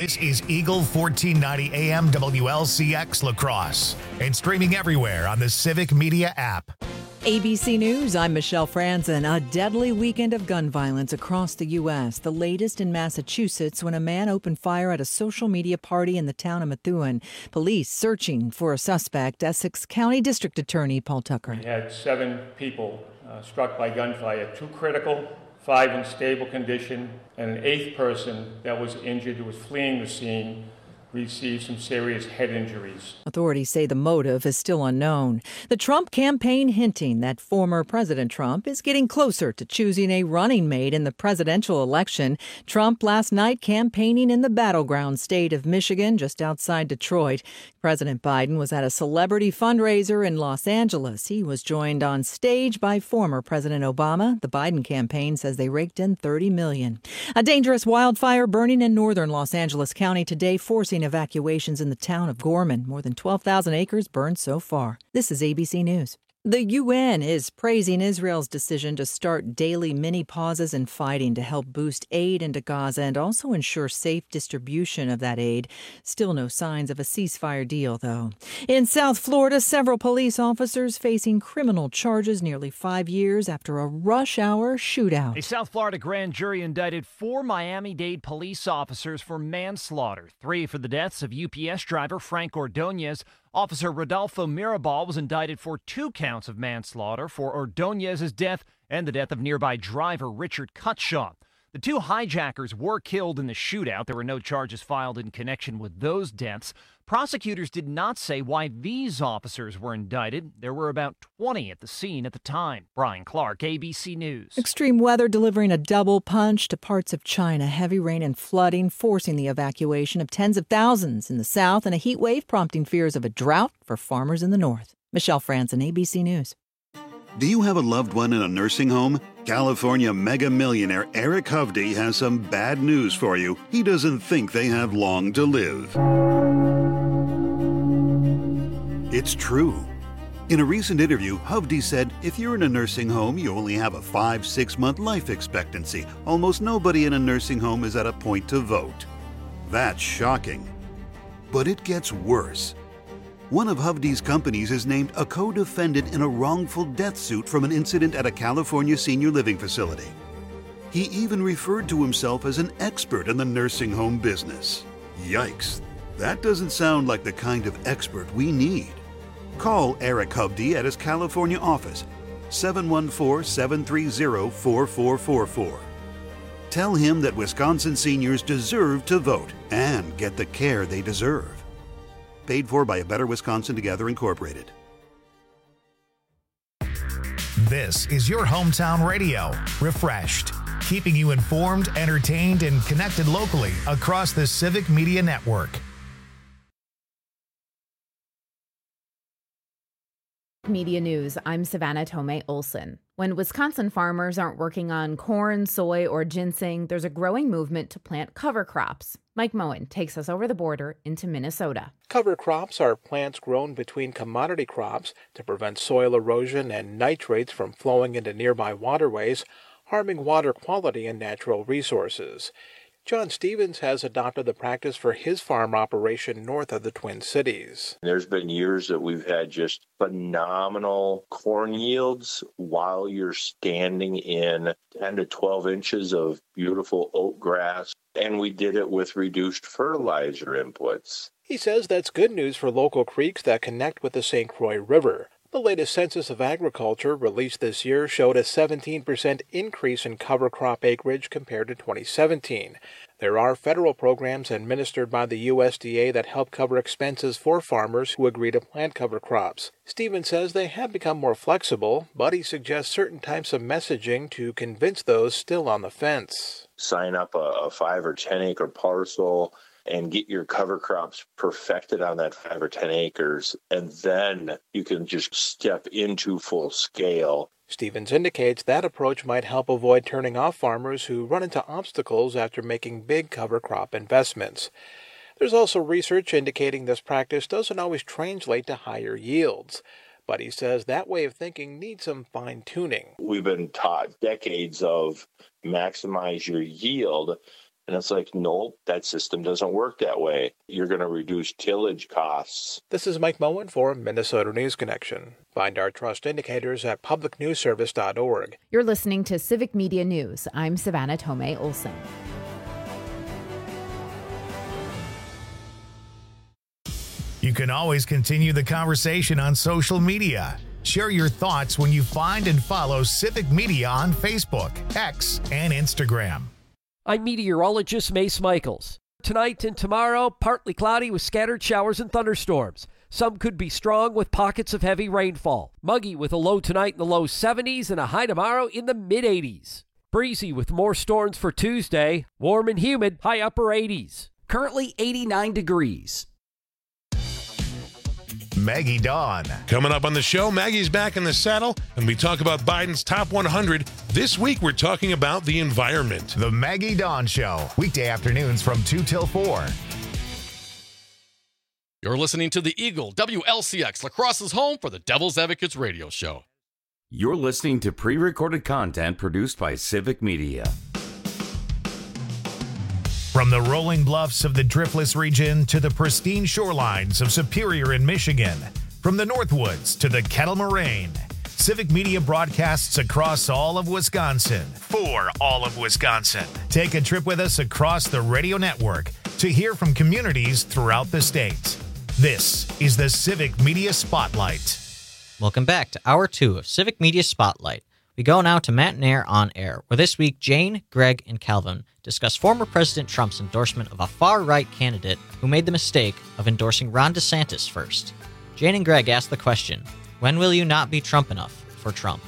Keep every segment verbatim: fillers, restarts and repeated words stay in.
This is Eagle fourteen ninety A M W L C X La Crosse and streaming everywhere on the Civic Media app. A B C News, I'm Michelle Franzen. A deadly weekend of gun violence across the U S. The latest in Massachusetts when a man opened fire at a social media party in the town of Methuen. Police searching for a suspect. Essex County District Attorney Paul Tucker. We had seven people uh, struck by gunfire, two critical, five in stable condition, and an eighth person that was injured who was fleeing the scene received some serious head injuries. Authorities say the motive is still unknown. The Trump campaign hinting that former President Trump is getting closer to choosing a running mate in the presidential election. Trump last night campaigning in the battleground state of Michigan, just outside Detroit. President Biden was at a celebrity fundraiser in Los Angeles. He was joined on stage by former President Obama. The Biden campaign says they raked in thirty million dollars. A dangerous wildfire burning in northern Los Angeles County today, forcing evacuations in the town of Gorman. More than twelve thousand acres burned so far. This is A B C News. The U N is praising Israel's decision to start daily mini pauses in fighting to help boost aid into Gaza and also ensure safe distribution of that aid. Still no signs of a ceasefire deal, though. In South Florida, several police officers facing criminal charges nearly five years after a rush hour shootout. A South Florida grand jury indicted four Miami-Dade police officers for manslaughter, three for the deaths of U P S driver Frank Ordonez. Officer Rodolfo Mirabal was indicted for two counts of manslaughter for Ordonez's death and the death of nearby driver Richard Cutshaw. The two hijackers were killed in the shootout. There were no charges filed in connection with those deaths. Prosecutors did not say why these officers were indicted. There were about twenty at the scene at the time. Brian Clark, A B C News. Extreme weather delivering a double punch to parts of China. Heavy rain and flooding forcing the evacuation of tens of thousands in the south, and a heat wave prompting fears of a drought for farmers in the north. Michelle Franzen, A B C News. Do you have a loved one in a nursing home? California mega millionaire Eric Hovde has some bad news for you. He doesn't think they have long to live. It's true. In a recent interview, Hovde said, if you're in a nursing home, you only have a five, six month life expectancy. Almost nobody in a nursing home is at a point to vote. That's shocking. But it gets worse. One of Hovde's companies is named a co-defendant in a wrongful death suit from an incident at a California senior living facility. He even referred to himself as an expert in the nursing home business. Yikes. That doesn't sound like the kind of expert we need. Call Eric Hovde at his California office, seven one four, seven three zero, four four four four. Tell him that Wisconsin seniors deserve to vote and get the care they deserve. Paid for by A Better Wisconsin Together Incorporated. This is your hometown radio, Refreshed, keeping you informed, entertained, and connected locally across the Civic Media Network. Media News, I'm Savannah Tomei Olson. When Wisconsin farmers aren't working on corn, soy, or ginseng, there's a growing movement to plant cover crops. Mike Moen takes us over the border into Minnesota. Cover crops are plants grown between commodity crops to prevent soil erosion and nitrates from flowing into nearby waterways, harming water quality and natural resources. John Stevens has adopted the practice for his farm operation north of the Twin Cities. There's been years that we've had just phenomenal corn yields while you're standing in ten to twelve inches of beautiful oat grass, and we did it with reduced fertilizer inputs. He says that's good news for local creeks that connect with the Saint Croix River. The latest Census of Agriculture released this year showed a seventeen percent increase in cover crop acreage compared to twenty seventeen. There are federal programs administered by the U S D A that help cover expenses for farmers who agree to plant cover crops. Stevens says they have become more flexible, but he suggests certain types of messaging to convince those still on the fence. Sign up a, a five or ten acre parcel and get your cover crops perfected on that five or ten acres, and then you can just step into full scale. Stevens indicates that approach might help avoid turning off farmers who run into obstacles after making big cover crop investments. There's also research indicating this practice doesn't always translate to higher yields, but he says that way of thinking needs some fine-tuning. We've been taught decades of maximize your yield, And it's like, no, that system doesn't work that way. You're going to reduce tillage costs. This is Mike Moen for Minnesota News Connection. Find our trust indicators at public news service dot org. You're listening to Civic Media News. I'm Savannah Tomei Olson. You can always continue the conversation on social media. Share your thoughts when you find and follow Civic Media on Facebook, X, and Instagram. I'm meteorologist Mace Michaels. Tonight and tomorrow, partly cloudy with scattered showers and thunderstorms. Some could be strong with pockets of heavy rainfall. Muggy with a low tonight in the low seventies and a high tomorrow in the mid eighties. Breezy with more storms for Tuesday. Warm and humid, high upper eighties. Currently eighty-nine degrees. Maggie Dawn. Coming up on the show, Maggie's back in the saddle, and we talk about Biden's top one hundred. This week, we're talking about the environment. The Maggie Dawn Show, weekday afternoons from two till four. You're listening to the Eagle W L C X, La Crosse's home for the Devil's Advocates radio show. You're listening to pre-recorded content produced by Civic Media. From the rolling bluffs of the Driftless region to the pristine shorelines of Superior in Michigan, from the Northwoods to the Kettle Moraine, Civic Media broadcasts across all of Wisconsin for all of Wisconsin. Take a trip with us across the radio network to hear from communities throughout the state. This is the Civic Media Spotlight. Welcome back to Hour two of Civic Media Spotlight. We go now to Matt Nair on Air, where this week Jane, Greg, and Calvin discuss former President Trump's endorsement of a far-right candidate who made the mistake of endorsing Ron DeSantis first. Jane and Greg ask the question, when will you not be Trump enough for Trump?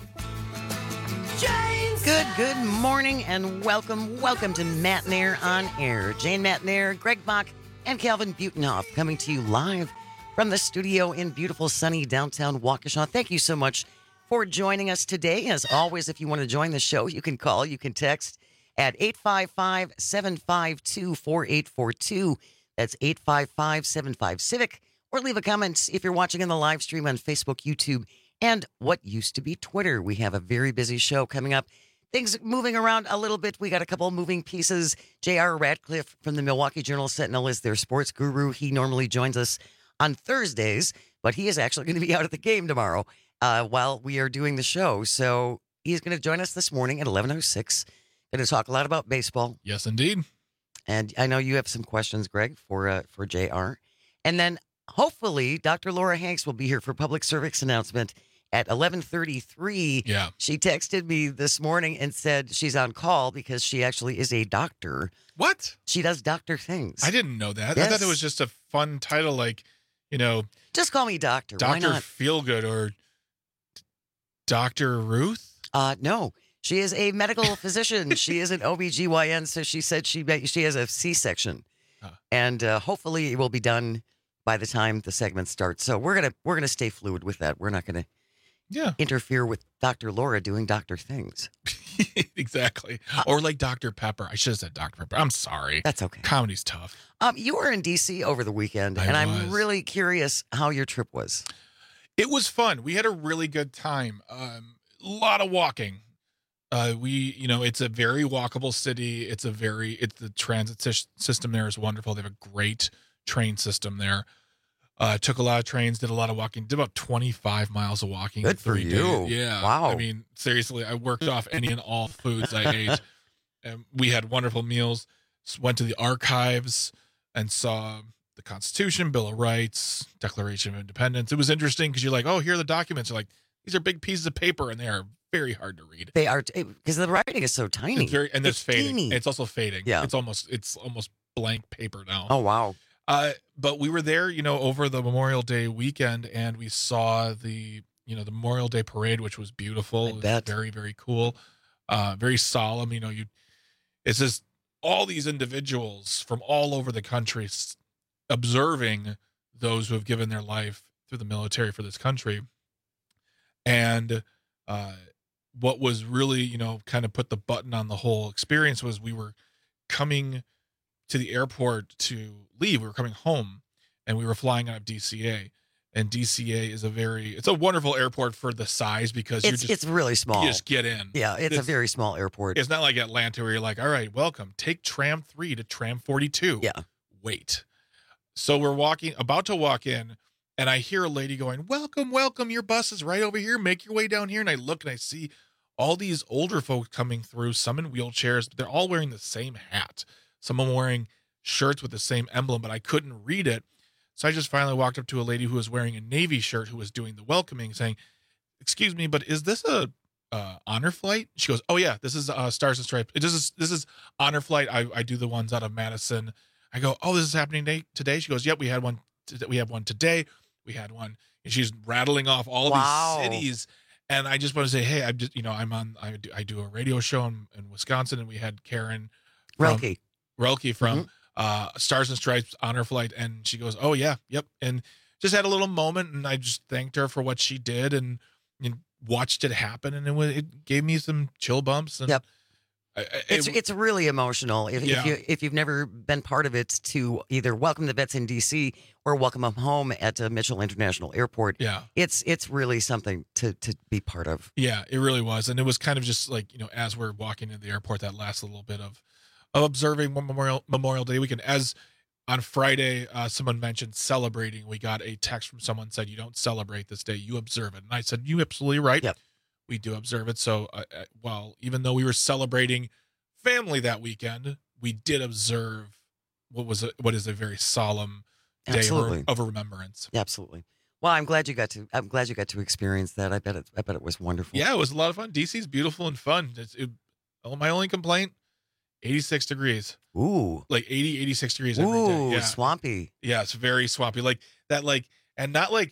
James! Good, good morning, and welcome, welcome to Matt Nair on Air. Jane Matt Nair, Greg Bach, and Calvin Butenhoff coming to you live from the studio in beautiful, sunny downtown Waukesha. Thank you so much for joining us today. As always, if you want to join the show, you can call, you can text at eight five five, seven five two, four eight four two. That's eight five five, seven five, CIVIC. Or leave a comment if you're watching in the live stream on Facebook, YouTube, and what used to be Twitter. We have a very busy show coming up. Things moving around a little bit. We got a couple of moving pieces. J R. Radcliffe from the Milwaukee Journal-Sentinel is their sports guru. He normally joins us on Thursdays, but he is actually going to be out at the game tomorrow uh, while we are doing the show. So he's going to join us this morning at eleven oh six. Going to talk a lot about baseball. Yes, indeed. And I know you have some questions, Greg, for uh, for J R. And then hopefully Doctor Laura Hanks will be here for public service announcement at eleven thirty-three. Yeah. She texted me this morning and said she's on call because she actually is a doctor. What? She does doctor things. I didn't know that. Yes. I thought it was just a fun title like, you know. Just call me doctor. Why Doctor not? Feelgood or Doctor Ruth? Uh, no. She is a medical physician. She is an O B G Y N, so she said she she has a C-section. Huh. And uh, hopefully it will be done by the time the segment starts. So we're gonna we're gonna stay fluid with that. We're not gonna yeah. interfere with Doctor Laura doing doctor things. Exactly. Uh, or like Doctor Pepper. I should have said Doctor Pepper. I'm sorry. That's okay. Comedy's tough. Um, you were in D C over the weekend, I and was. I'm really curious how your trip was. It was fun. We had a really good time. Um, a lot of walking. Uh, we, you know, it's a very walkable city. It's a very, it's the transit sy- system there is wonderful. They have a great train system there. Uh, took a lot of trains, did a lot of walking, did about twenty-five miles of walking. Good in three for you. days. Yeah. Wow. I mean, seriously, I worked off any and all foods I ate. And we had wonderful meals. Went to the archives and saw the Constitution, Bill of Rights, Declaration of Independence. It was interesting because you're like, oh, here are the documents. You're like, these are big pieces of paper and they are very hard to read. They are, because the writing is so tiny. It's very, and it's, it's fading. Teeny. It's also fading. Yeah. It's almost, it's almost blank paper now. Oh, wow. Uh, but we were there, you know, over the Memorial Day weekend, and we saw the, you know, the Memorial Day parade, which was beautiful. I it was bet. Very, very cool. Uh, very solemn. You know, you, it's just all these individuals from all over the country observing those who have given their life through the military for this country. And uh, what was really, you know, kind of put the button on the whole experience was we were coming to the airport to leave. We were coming home, and we were flying out of D C A. And D C A is a very, it's a wonderful airport for the size because it's you're just, it's really small. You just get in. Yeah, it's, it's a very small airport. It's not like Atlanta where you're like, all right, welcome. Take tram three to tram forty-two. Yeah. Wait. So we're walking, about to walk in, and I hear a lady going, welcome, welcome. Your bus is right over here. Make your way down here. And I look and I see all these older folks coming through, some in wheelchairs, but they're all wearing the same hat. Some of them wearing shirts with the same emblem, but I couldn't read it. So I just finally walked up to a lady who was wearing a Navy shirt who was doing the welcoming, saying, excuse me, but is this a uh, honor flight? She goes, oh, yeah, this is uh, Stars and Stripes. This is, this is honor flight. I, I do the ones out of Madison. I go, oh, this is happening today? She goes, yep, we had one. We had one today. We had one. And she's rattling off all of wow. these cities. And I just want to say, hey, I'm just, you know, I'm on, I do, I do a radio show in, in Wisconsin, and we had Karen Relke, Relke from, mm-hmm. Uh, Stars and Stripes honor flight, and she goes, oh yeah, yep, and just had a little moment, and I just thanked her for what she did, and, and watched it happen, and it was, it gave me some chill bumps. And yep, I, I, it's it, it's really emotional. If, yeah. if you if you've never been part of it, to either welcome the vets in D C or welcome them home at uh, Mitchell International Airport, yeah, it's it's really something to to be part of. Yeah, it really was, and it was kind of just like, you know, as we're walking into the airport, that last little bit of. Of observing Memorial Memorial Day weekend. As on Friday, uh, someone mentioned celebrating. We got a text from someone said, you don't celebrate this day, you observe it. And I said, you absolutely right. Yep. We do observe it. So, uh, well, even though we were celebrating family that weekend, we did observe what was a, what is a very solemn day Absolutely. of, of remembrance. Absolutely. Well, I'm glad you got to. I'm glad you got to experience that. I bet it. I bet it was wonderful. Yeah, it was a lot of fun. D C's beautiful and fun. It's it, my only complaint. eighty-six degrees. Ooh. Like eighty, eighty-six degrees every Ooh, day. Yeah. swampy. Yeah, it's very swampy. Like that, like, and not like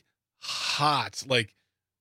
hot, like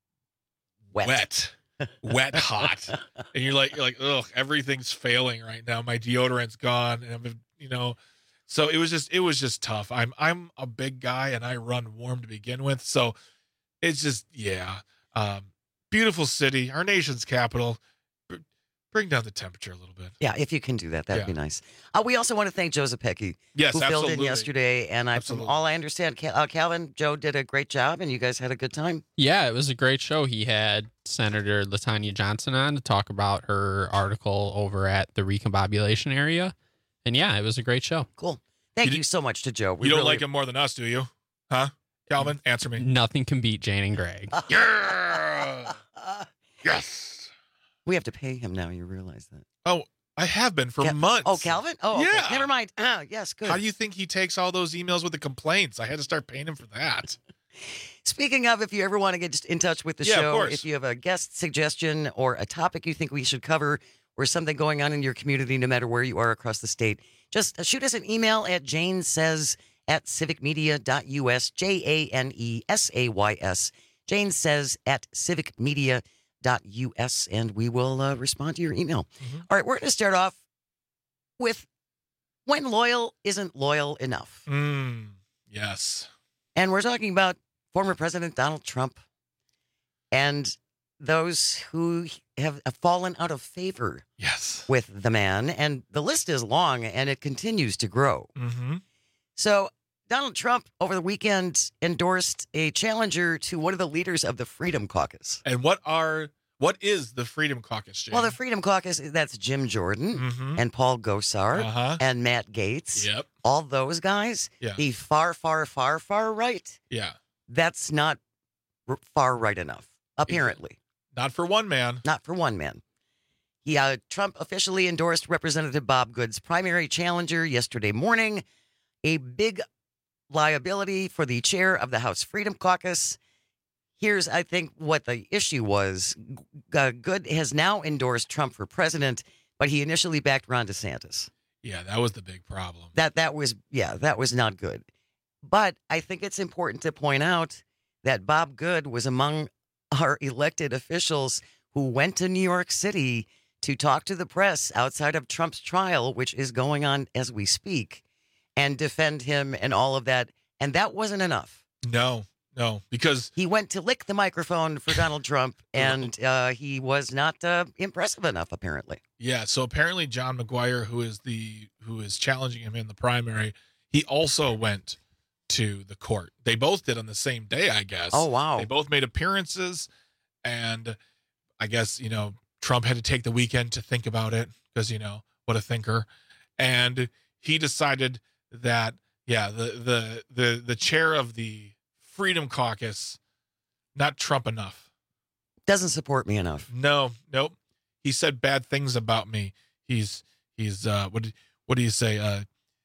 wet. Wet. Wet hot. And you're like, you're like, ugh, everything's failing right now. My deodorant's gone. And I'm, you know, so it was just it was just tough. I'm I'm a big guy and I run warm to begin with. So it's just, yeah. Um, beautiful city, our nation's capital. Bring down the temperature a little bit. Yeah, if you can do that, that'd Yeah. be nice. Uh, we also want to thank Joe Zepecki, Yes, who filled in absolutely. yesterday. And I, from Absolutely. all I understand, Cal- uh, Calvin, Joe did a great job, and you guys had a good time. Yeah, it was a great show. He had Senator LaTanya Johnson on to talk about her article over at the recombobulation area. And yeah, it was a great show. Cool. Thank You you, d- so much to Joe. We You don't really- like him more than us, do you? Huh? Calvin, answer me. Nothing can beat Jane and Greg. Yeah. Yes. We have to pay him now. You realize that? Oh, I have been for Cal- months. Oh, Calvin? Oh, okay. Yeah. Never mind. Ah, yes, good. How do you think he takes all those emails with the complaints? I had to start paying him for that. Speaking of, if you ever want to get in touch with the Yeah, of show, course. if you have a guest suggestion or a topic you think we should cover or something going on in your community, no matter where you are across the state, just shoot us an email at janesays at civicmedia.us, J A N E S A Y S, Jane says at civicmedia.us, and we will uh, respond to your email. Mm-hmm. All right, we're going to start off with when loyal isn't loyal enough. Mm, yes. And we're talking about former President Donald Trump and those who have fallen out of favor Yes. with the man. And the list is long and it continues to grow. Mm-hmm. So Donald Trump over the weekend endorsed a challenger to one of the leaders of the Freedom Caucus. And what are what is the Freedom Caucus, Jane? Well, the Freedom Caucus, that's Jim Jordan Mhm. and Paul Gosar Uh-huh. and Matt Gaetz. Yep. All those guys, Yeah. the far, far, far, far right. Yeah. That's not r- far right enough, apparently. Not for one man. Not for one man. He, uh, Trump officially endorsed Representative Bob Good's primary challenger yesterday morning, a big liability for the chair of the House Freedom Caucus. Here's, I think, what the issue was. Uh, Good has now endorsed Trump for president, but he initially backed Ron DeSantis. Yeah, that was the big problem. That that was, yeah, that was not good. But I think it's important to point out that Bob Good was among our elected officials who went to New York City to talk to the press outside of Trump's trial, which is going on as we speak, and defend him and all of that. And that wasn't enough. No, no, because He went to lick the microphone for Donald Trump, and uh, he was not uh, impressive enough, apparently. yeah, so apparently John McGuire, who is the who is challenging him in the primary, he also went to the court. They both did on the same day, I guess. Oh, wow. They both made appearances, and I guess, you know, Trump had to take the weekend to think about it because, you know, what a thinker. And he decided that, yeah, the the the the chair of the Freedom Caucus, not Trump enough. Doesn't support me enough. No, nope. He said bad things about me. He's he's uh what did, what do you say? Uh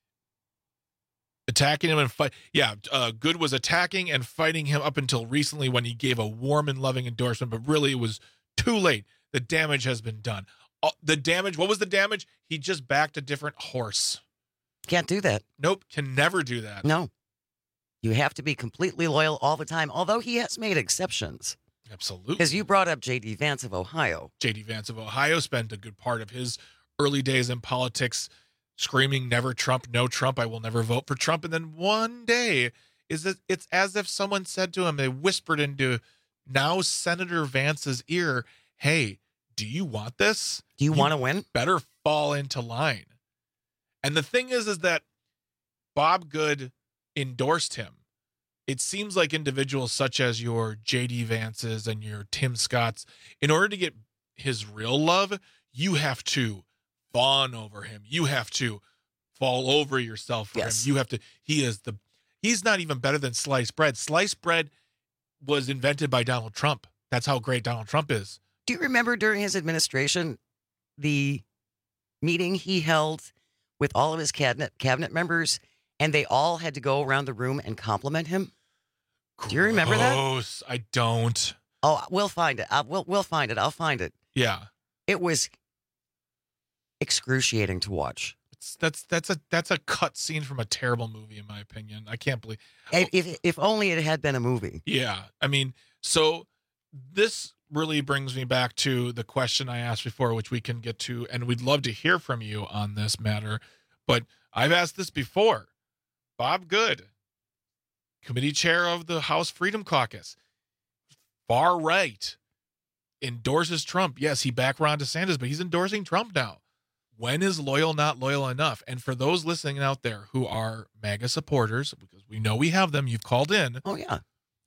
attacking him and fight. Yeah, uh Good was attacking and fighting him up until recently when he gave a warm and loving endorsement, but really it was too late. The damage has been done. Uh, the damage, what was the damage? He just backed a different horse. Can't do that. Nope, can never do that. No. You have to be completely loyal all the time, although he has made exceptions. Absolutely. Because you brought up J D. Vance of Ohio. J D. Vance of Ohio spent a good part of his early days in politics screaming, never Trump, no Trump, I will never vote for Trump. And then one day, is it, it's as if someone said to him, they whispered into now Senator Vance's ear, hey, do you want this? Do you, you want to win? Better fall into line. And the thing is, is that Bob Good endorsed him. It seems like individuals such as your J D. Vances and your Tim Scotts, in order to get his real love, you have to fawn over him. You have to fall over yourself for yes. him. You have to, he is the, he's not even better than sliced bread. Sliced bread was invented by Donald Trump. That's how great Donald Trump is. Do you remember during his administration, the meeting he held with all of his cabinet cabinet members, and they all had to go around the room and compliment him? Do you remember that? Gross. I don't. Oh, we'll find it. I'll, we'll we'll find it. I'll find it. Yeah. It was excruciating to watch. It's, that's that's a that's a cut scene from a terrible movie, in my opinion. I can't believe. If if, if only it had been a movie. Yeah. I mean, so this really brings me back to the question I asked before, which we can get to, and we'd love to hear from you on this matter. But I've asked this before. Bob Good, committee chair of the House Freedom Caucus, far right, endorses Trump. Yes, he backed Ron DeSantis, but he's endorsing Trump now. When is loyal not loyal enough? And for those listening out there who are MAGA supporters, because we know we have them, you've called in. Oh, yeah.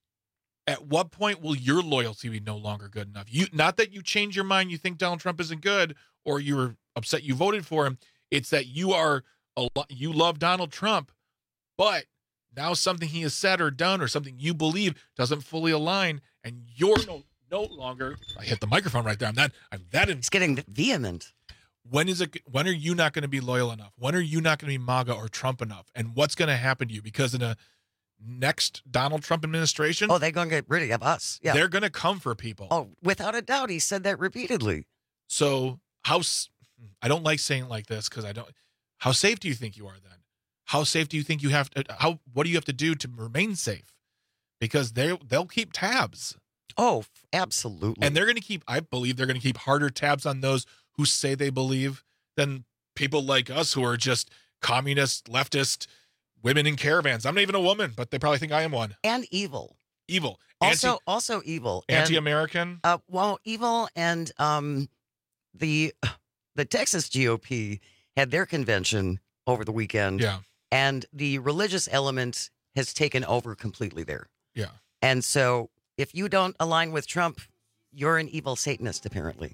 At what point will your loyalty be no longer good enough? You, not that you change your mind, you think Donald Trump isn't good, or you were upset you voted for him. It's that you are a, you love Donald Trump, but now something he has said or done or something you believe doesn't fully align, and you're no, no longer. I hit the microphone right there. I'm not. I'm that. In, it's getting vehement. When is it? When are you not going to be loyal enough? When are you not going to be MAGA or Trump enough? And what's going to happen to you? Because in a next Donald Trump administration, oh, they're going to get rid of us. Yeah, they're going to come for people. Oh, without a doubt, he said that repeatedly. So how? I don't like saying it like this because I don't. How safe do you think you are then? How safe do you think you have to? How? What do you have to do to remain safe? Because they they'll keep tabs. Oh, absolutely. And they're going to keep. I believe they're going to keep harder tabs on those who say they believe than people like us who are just communist, leftist, women in caravans. I'm not even a woman, but they probably think I am one. And evil. Evil. Also, Anti, also evil. Anti-American. And, uh, well, evil, and um, the the Texas G O P had their convention over the weekend. Yeah. And the religious element has taken over completely there. Yeah. And so if you don't align with Trump, you're an evil Satanist, apparently.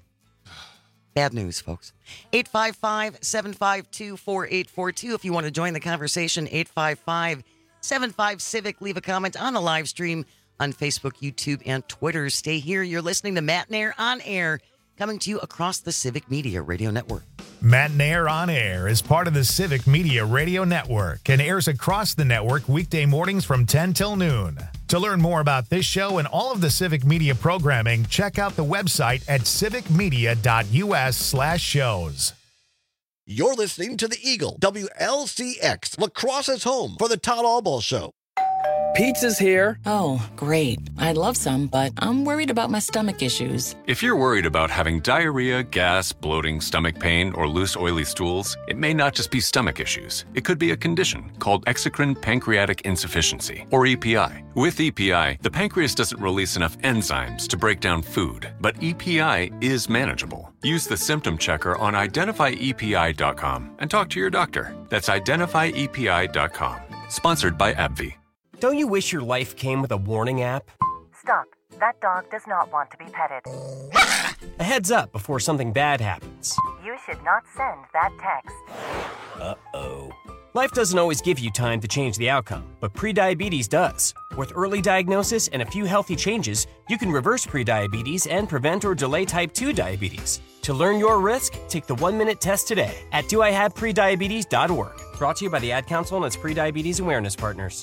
Bad news, folks. eight five five, seven five two, four eight four two. If you want to join the conversation, eight five five, seven five, Civic. Leave a comment on the live stream on Facebook, YouTube, and Twitter. Stay here. You're listening to Matt Nair on Air, coming to you across the Civic Media Radio Network. Matt Nair on Air is part of the Civic Media Radio Network and airs across the network weekday mornings from ten till noon. To learn more about this show and all of the Civic Media programming, check out the website at civicmedia.us slash shows. You're listening to the Eagle, W L C X, La Crosse's home for the Todd Albaugh Show. Pizza's here. Oh, great. I'd love some, but I'm worried about my stomach issues. If you're worried about having diarrhea, gas, bloating, stomach pain, or loose, oily stools, it may not just be stomach issues. It could be a condition called exocrine pancreatic insufficiency, or E P I. With E P I, the pancreas doesn't release enough enzymes to break down food, but E P I is manageable. Use the symptom checker on identify E P I dot com and talk to your doctor. That's identify E P I dot com. Sponsored by AbbVie. Don't you wish your life came with a warning app? Stop. That dog does not want to be petted. A heads up before something bad happens. You should not send that text. Uh-oh. Life doesn't always give you time to change the outcome, but prediabetes does. With early diagnosis and a few healthy changes, you can reverse prediabetes and prevent or delay type two diabetes. To learn your risk, take the one-minute test today at do I have prediabetes dot org. Brought to you by the Ad Council and its prediabetes awareness partners.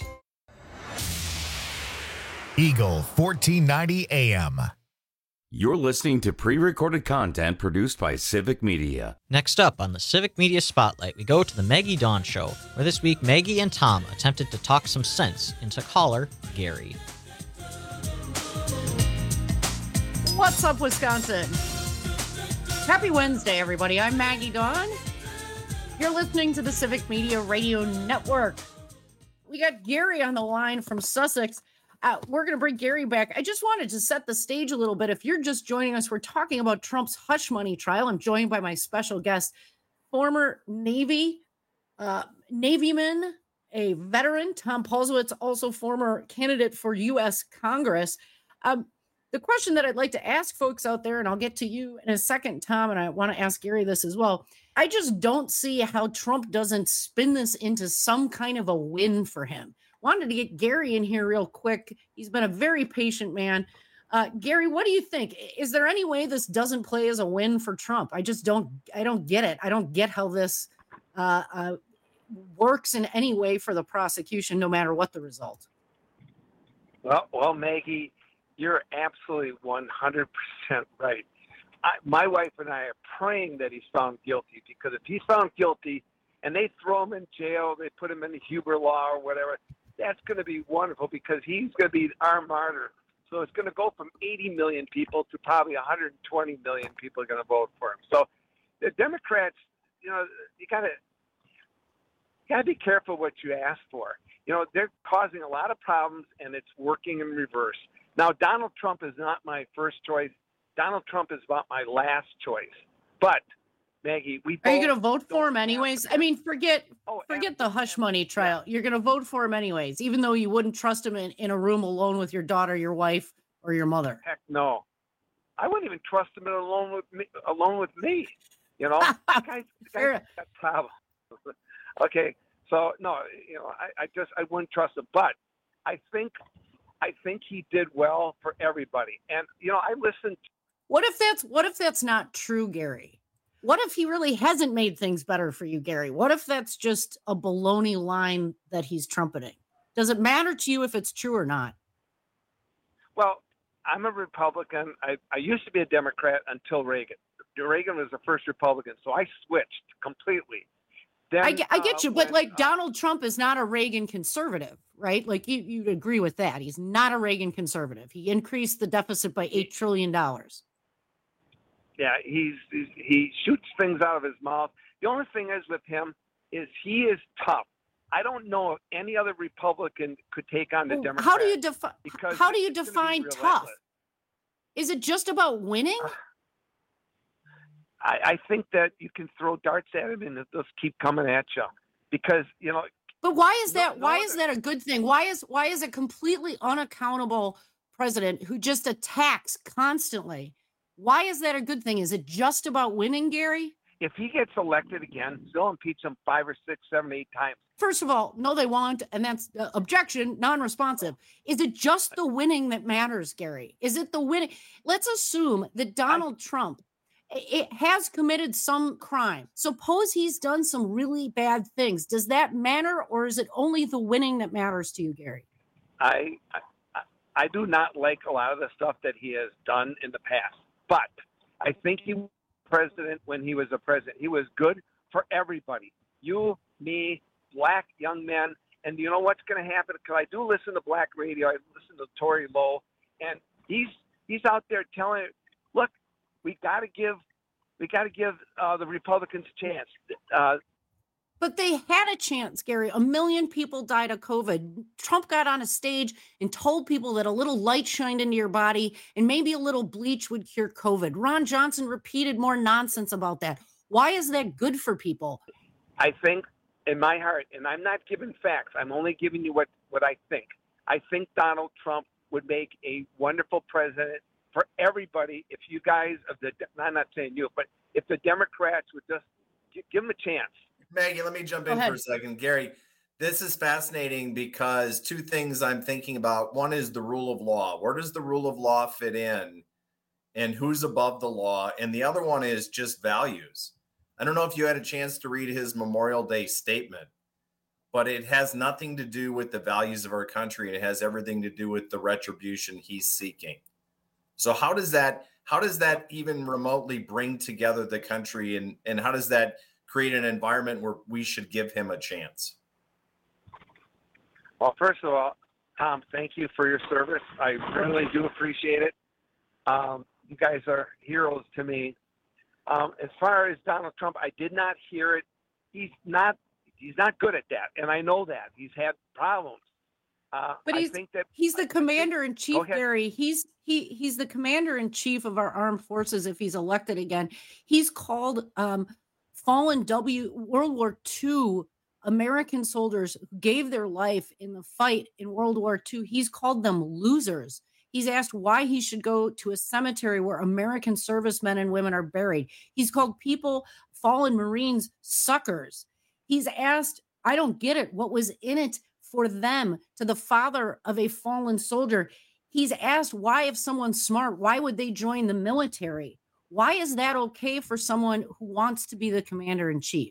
Eagle fourteen ninety A M. You're listening to pre-recorded content produced by Civic Media. Next up on the Civic Media Spotlight, we go to the Maggie Dawn Show, where this week Maggie and Tom attempted to talk some sense into caller Gary. What's up, Wisconsin? Happy Wednesday, everybody. I'm Maggie Dawn. You're listening to the Civic Media Radio Network. We got Gary on the line from Sussex. Uh, we're going to bring Gary back. I just wanted to set the stage a little bit. If you're just joining us, we're talking about Trump's hush money trial. I'm joined by my special guest, former Navy, uh, Navyman, a veteran, Tom Polzowitz, also former candidate for U S Congress. Um, the question that I'd like to ask folks out there, and I'll get to you in a second, Tom, and I want to ask Gary this as well. I just don't see how Trump doesn't spin this into some kind of a win for him. Wanted to get Gary in here real quick. He's been a very patient man. Uh, Gary, what do you think? Is there any way this doesn't play as a win for Trump? I just don't, I don't get it. I don't get how this uh, uh, works in any way for the prosecution, no matter what the result. Well, well, Maggie, you're absolutely one hundred percent right. I, my wife and I are praying that he's found guilty, because if he's found guilty and they throw him in jail, they put him in the Huber Law or whatever, that's going to be wonderful, because he's going to be our martyr. So it's going to go from eighty million people to probably one hundred twenty million people are going to vote for him. So the Democrats, you know, you got to got to be careful what you ask for. You know, they're causing a lot of problems, and it's working in reverse. Now, Donald Trump is not my first choice. Donald Trump is about my last choice. But Maggie, we are you going to vote for him anyways? I mean, forget oh, forget the hush money trial. You're going to vote for him anyways, even though you wouldn't trust him in, in a room alone with your daughter, your wife, or your mother. Heck no, I wouldn't even trust him alone with me. Alone with me, you know, the guy's, the guy's got problems. Okay, so no, you know, I, I just I wouldn't trust him. But I think I think he did well for everybody. And you know, I listened. What if that's what if that's not true, Gary? What if he really hasn't made things better for you, Gary? What if that's just a baloney line that he's trumpeting? Does it matter to you if it's true or not? Well, I'm a Republican. I, I used to be a Democrat until Reagan. Reagan was the first Republican, so I switched completely. Then, I, get, I get uh, you, but when, like uh, Donald Trump is not a Reagan conservative, right? Like you, you'd agree with that. He's not a Reagan conservative. He increased the deficit by eight trillion dollars. Yeah, he's, he's he shoots things out of his mouth. The only thing is with him is he is tough. I don't know if any other Republican could take on the Well, Democrats. How do you define? because How do you it's gonna be define relentless. tough? Is it just about winning? I, I think that you can throw darts at him and they'll just keep coming at you, because you know. But why is that? no why other- is that a good thing? Why is why is a completely unaccountable president who just attacks constantly? Why is that a good thing? Is it just about winning, Gary? If he gets elected again, they'll impeach him five or six, seven, eight times. First of all, no, they won't, and that's uh, objection, non-responsive. Is it just the winning that matters, Gary? Is it the winning? Let's assume that Donald Trump it has committed some crime. Suppose he's done some really bad things. Does that matter, or is it only the winning that matters to you, Gary? I, I I do not like a lot of the stuff that he has done in the past, but I think he was president when he was a president. He was good for everybody. You, me, black young men, and you know what's going to happen? Because I do listen to black radio. I listen to Tory Lowe, and he's he's out there telling, look, we got to give we got to give uh, the Republicans a chance. Uh, But they had a chance, Gary. A million people died of COVID. Trump got on a stage and told people that a little light shined into your body and maybe a little bleach would cure COVID. Ron Johnson repeated more nonsense about that. Why is that good for people? I think in my heart, and I'm not giving facts, I'm only giving you what, what I think. I think Donald Trump would make a wonderful president for everybody if you guys of the I'm not saying you, but if the Democrats would just give him a chance. Maggie, let me jump Go in ahead. for a second. Gary, this is fascinating because two things I'm thinking about. One is the rule of law. Where does the rule of law fit in and who's above the law? And the other one is just values. I don't know if you had a chance to read his Memorial Day statement, but it has nothing to do with the values of our country. And it has everything to do with the retribution he's seeking. So how does that, how does that even remotely bring together the country? And, and how does that create an environment where we should give him a chance? Well, first of all, Tom, thank you for your service. I really do appreciate it. Um, you guys are heroes to me. Um, as far as Donald Trump, I did not hear it. He's not he's not good at that, and I know that. He's had problems. Uh, But I he's think that he's the commander in Go chief, ahead. Gary. He's he he's the commander in chief of our armed forces if he's elected again. He's called um, fallen W World War Two American soldiers who gave their life in the fight in World War Two. He's called them losers. He's asked why he should go to a cemetery where American servicemen and women are buried. He's called people, fallen Marines, suckers. He's asked, I don't get it, what was in it for them, to the father of a fallen soldier. He's asked why, if someone's smart, why would they join the military? Why is that okay for someone who wants to be the commander in chief?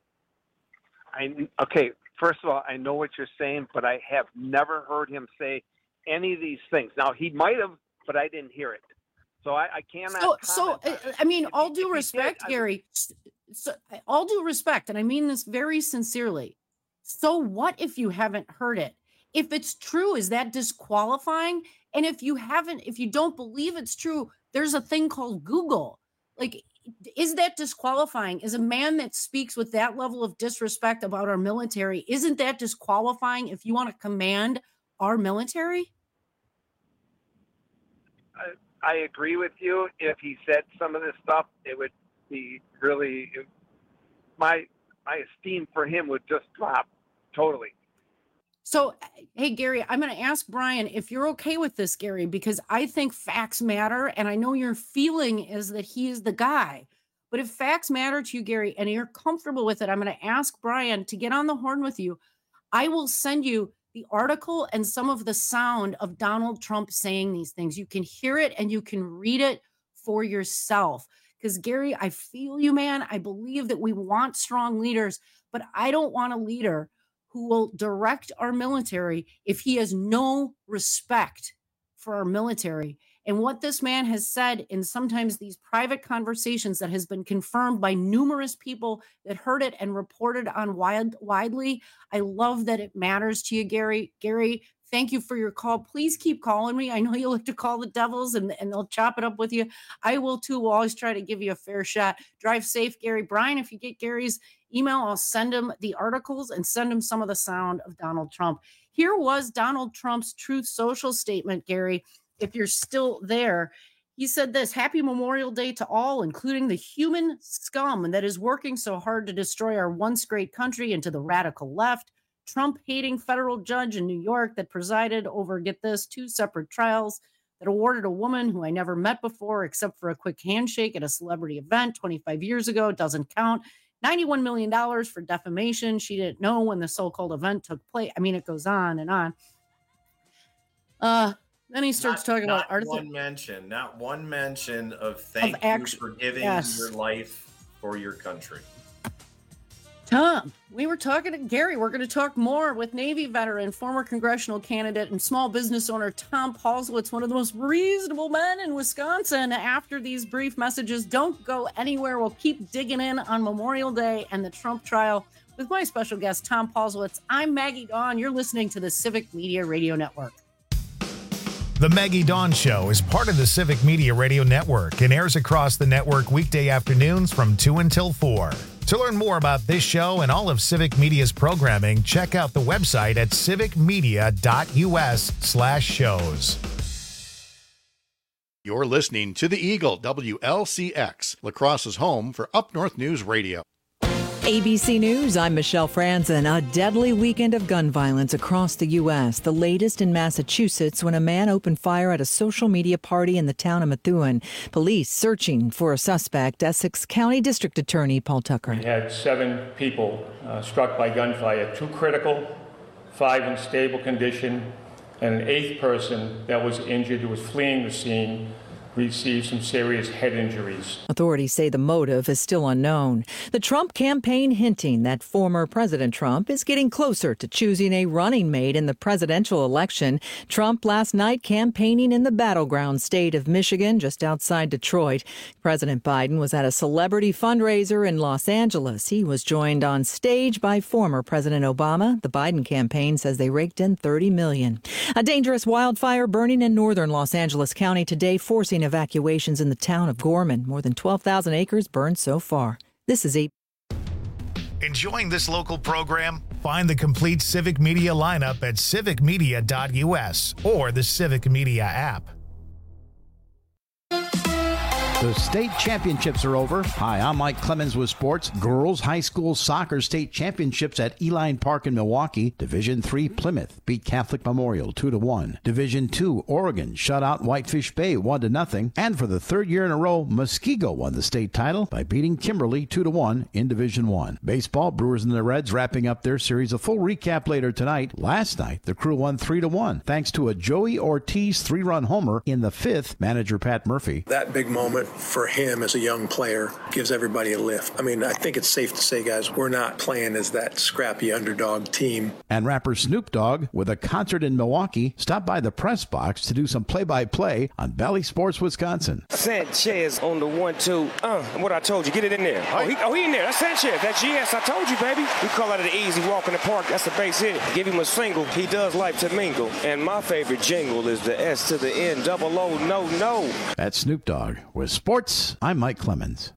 I okay. First of all, I know what you're saying, but I have never heard him say any of these things. Now he might have, but I didn't hear it, so I, I cannot. So, so uh, I mean, all due respect, Gary. So, all due respect, and I mean this very sincerely. So what if you haven't heard it? If it's true, is that disqualifying? And if you haven't, if you don't believe it's true, there's a thing called Google. Like, is that disqualifying? Is a man that speaks with that level of disrespect about our military, isn't that disqualifying if you want to command our military? I, I agree with you. If he said some of this stuff, it would be really my my esteem for him would just drop totally. So, hey, Gary, I'm going to ask Brian if you're okay with this, Gary, because I think facts matter. And I know your feeling is that he is the guy. But if facts matter to you, Gary, and you're comfortable with it, I'm going to ask Brian to get on the horn with you. I will send you the article and some of the sound of Donald Trump saying these things. You can hear it and you can read it for yourself. Because, Gary, I feel you, man. I believe that we want strong leaders, but I don't want a leader who will direct our military if he has no respect for our military. And what this man has said in sometimes these private conversations that has been confirmed by numerous people that heard it and reported on wide, widely, I love that it matters to you, Gary. Gary, thank you for your call. Please keep calling me. I know you like to call the Devils and, and they'll chop it up with you. I will too. We'll always try to give you a fair shot. Drive safe, Gary. Brian, if you get Gary's email, I'll send him the articles and send him some of the sound of Donald Trump. Here was Donald Trump's Truth Social statement, Gary, if you're still there. He said this: Happy Memorial Day to all, including the human scum that is working so hard to destroy our once great country, and to the radical left. Trump-hating federal judge in New York that presided over, get this, two separate trials that awarded a woman who I never met before except for a quick handshake at a celebrity event twenty-five years ago, doesn't count, ninety-one million dollars for defamation. She didn't know when the so-called event took place. I mean, it goes on and on. Uh, then he starts not, Uh, talking not about Arthur. one mention, not one mention of thank Of act- you for giving yes. your life for your country. Tom, we were talking to Gary. We're going to talk more with Navy veteran, former congressional candidate, and small business owner Tom Paulsowitz, one of the most reasonable men in Wisconsin. After these brief messages, don't go anywhere. We'll keep digging in on Memorial Day and the Trump trial with my special guest, Tom Paulsowitz. I'm Maggie Dawn. You're listening to the Civic Media Radio Network. The Maggie Dawn Show is part of the Civic Media Radio Network and airs across the network weekday afternoons from two until four. To learn more about this show and all of Civic Media's programming, check out the website at civicmedia.us slash shows. You're listening to The Eagle, W L C X, La Crosse's home for Up North News Radio. A A B C News, I'm Michelle Franzen. A deadly weekend of gun violence across the U S. The latest in Massachusetts when a man opened fire at a social media party in the town of Methuen. Police searching for a suspect. Essex County District Attorney Paul Tucker. We had seven people uh, struck by gunfire, two critical, five in stable condition, and an eighth person that was injured who was fleeing the scene received some serious head injuries. Authorities say the motive is still unknown. The Trump campaign hinting that former President Trump is getting closer to choosing a running mate in the presidential election. Trump last night campaigning in the battleground state of Michigan, just outside Detroit. President Biden was at a celebrity fundraiser in Los Angeles. He was joined on stage by former President Obama. The Biden campaign says they raked in thirty million dollars. A dangerous wildfire burning in northern Los Angeles County today, forcing evacuations in the town of Gorman. More than twelve thousand acres burned so far. This is a. Enjoying this local program? Find the complete Civic Media lineup at civic media dot U S or the Civic Media app. The state championships are over. Hi, I'm Mike Clemens with sports. Girls High School Soccer State Championships at Eline Park in Milwaukee. Division three Plymouth beat Catholic Memorial two to one. Division two Oregon shut out Whitefish Bay one to nothing. And for the third year in a row, Muskego won the state title by beating Kimberly two to one in Division one. Baseball, Brewers and the Reds wrapping up their series. A full recap later tonight. Last night, the Crew won three to one thanks to a Joey Ortiz three-run homer in the fifth. Manager Pat Murphy. That big moment for him as a young player gives everybody a lift. I mean, I think it's safe to say, guys, we're not playing as that scrappy underdog team. And rapper Snoop Dogg, with a concert in Milwaukee, stopped by the press box to do some play-by-play on Valley Sports Wisconsin. Sanchez on the one two. Uh, what I told you, get it in there. Oh, he, oh, he in there. That's Sanchez. That's G S. I told you, baby. We call that an easy walk in the park. That's a base hit. Give him a single. He does like to mingle. And my favorite jingle is the S to the N, double O, no, no. That's Snoop Dogg with sports. I'm Mike Clemens.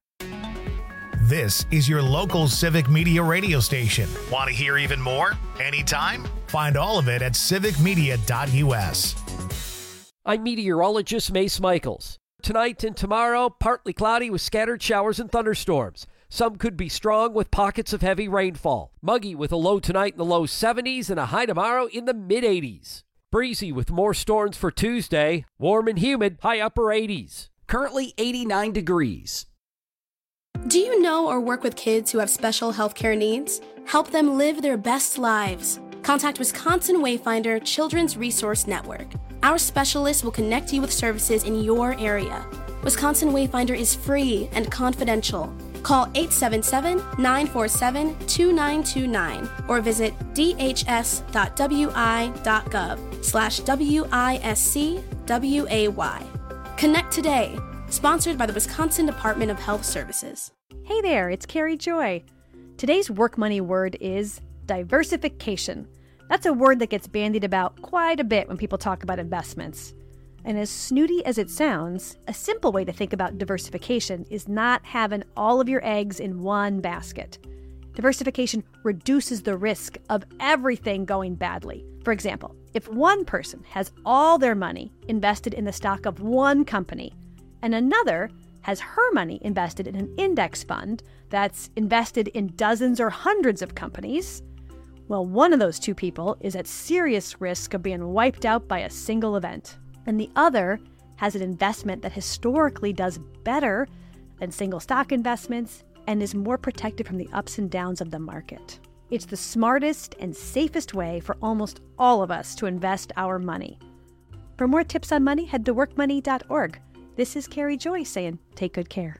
This is your local Civic Media radio station. Want to hear even more? Anytime? Find all of it at civic media dot U S. I'm meteorologist Mace Michaels. Tonight and tomorrow, partly cloudy with scattered showers and thunderstorms. Some could be strong with pockets of heavy rainfall. Muggy with a low tonight in the low seventies and a high tomorrow in the mid eighties. Breezy with more storms for Tuesday. Warm and humid, high upper eighties. Currently eighty-nine degrees. Do you know or work with kids who have special healthcare needs? Help them live their best lives. Contact Wisconsin Wayfinder Children's Resource Network. Our specialists will connect you with services in your area. Wisconsin Wayfinder is free and confidential. Call eight seven seven, nine four seven, two nine two nine or visit d h s dot w i dot gov slash W I S C W A Y. Connect today. Sponsored by the Wisconsin Department of Health Services. Hey there, it's Carrie Joy. Today's work money word is diversification. That's a word that gets bandied about quite a bit when people talk about investments. And as snooty as it sounds, a simple way to think about diversification is not having all of your eggs in one basket. Diversification reduces the risk of everything going badly. For example, if one person has all their money invested in the stock of one company, and another has her money invested in an index fund that's invested in dozens or hundreds of companies, well, one of those two people is at serious risk of being wiped out by a single event, and the other has an investment that historically does better than single stock investments and is more protected from the ups and downs of the market. It's the smartest and safest way for almost all of us to invest our money. For more tips on money, head to work money dot org. This is Carrie Joy saying, take good care.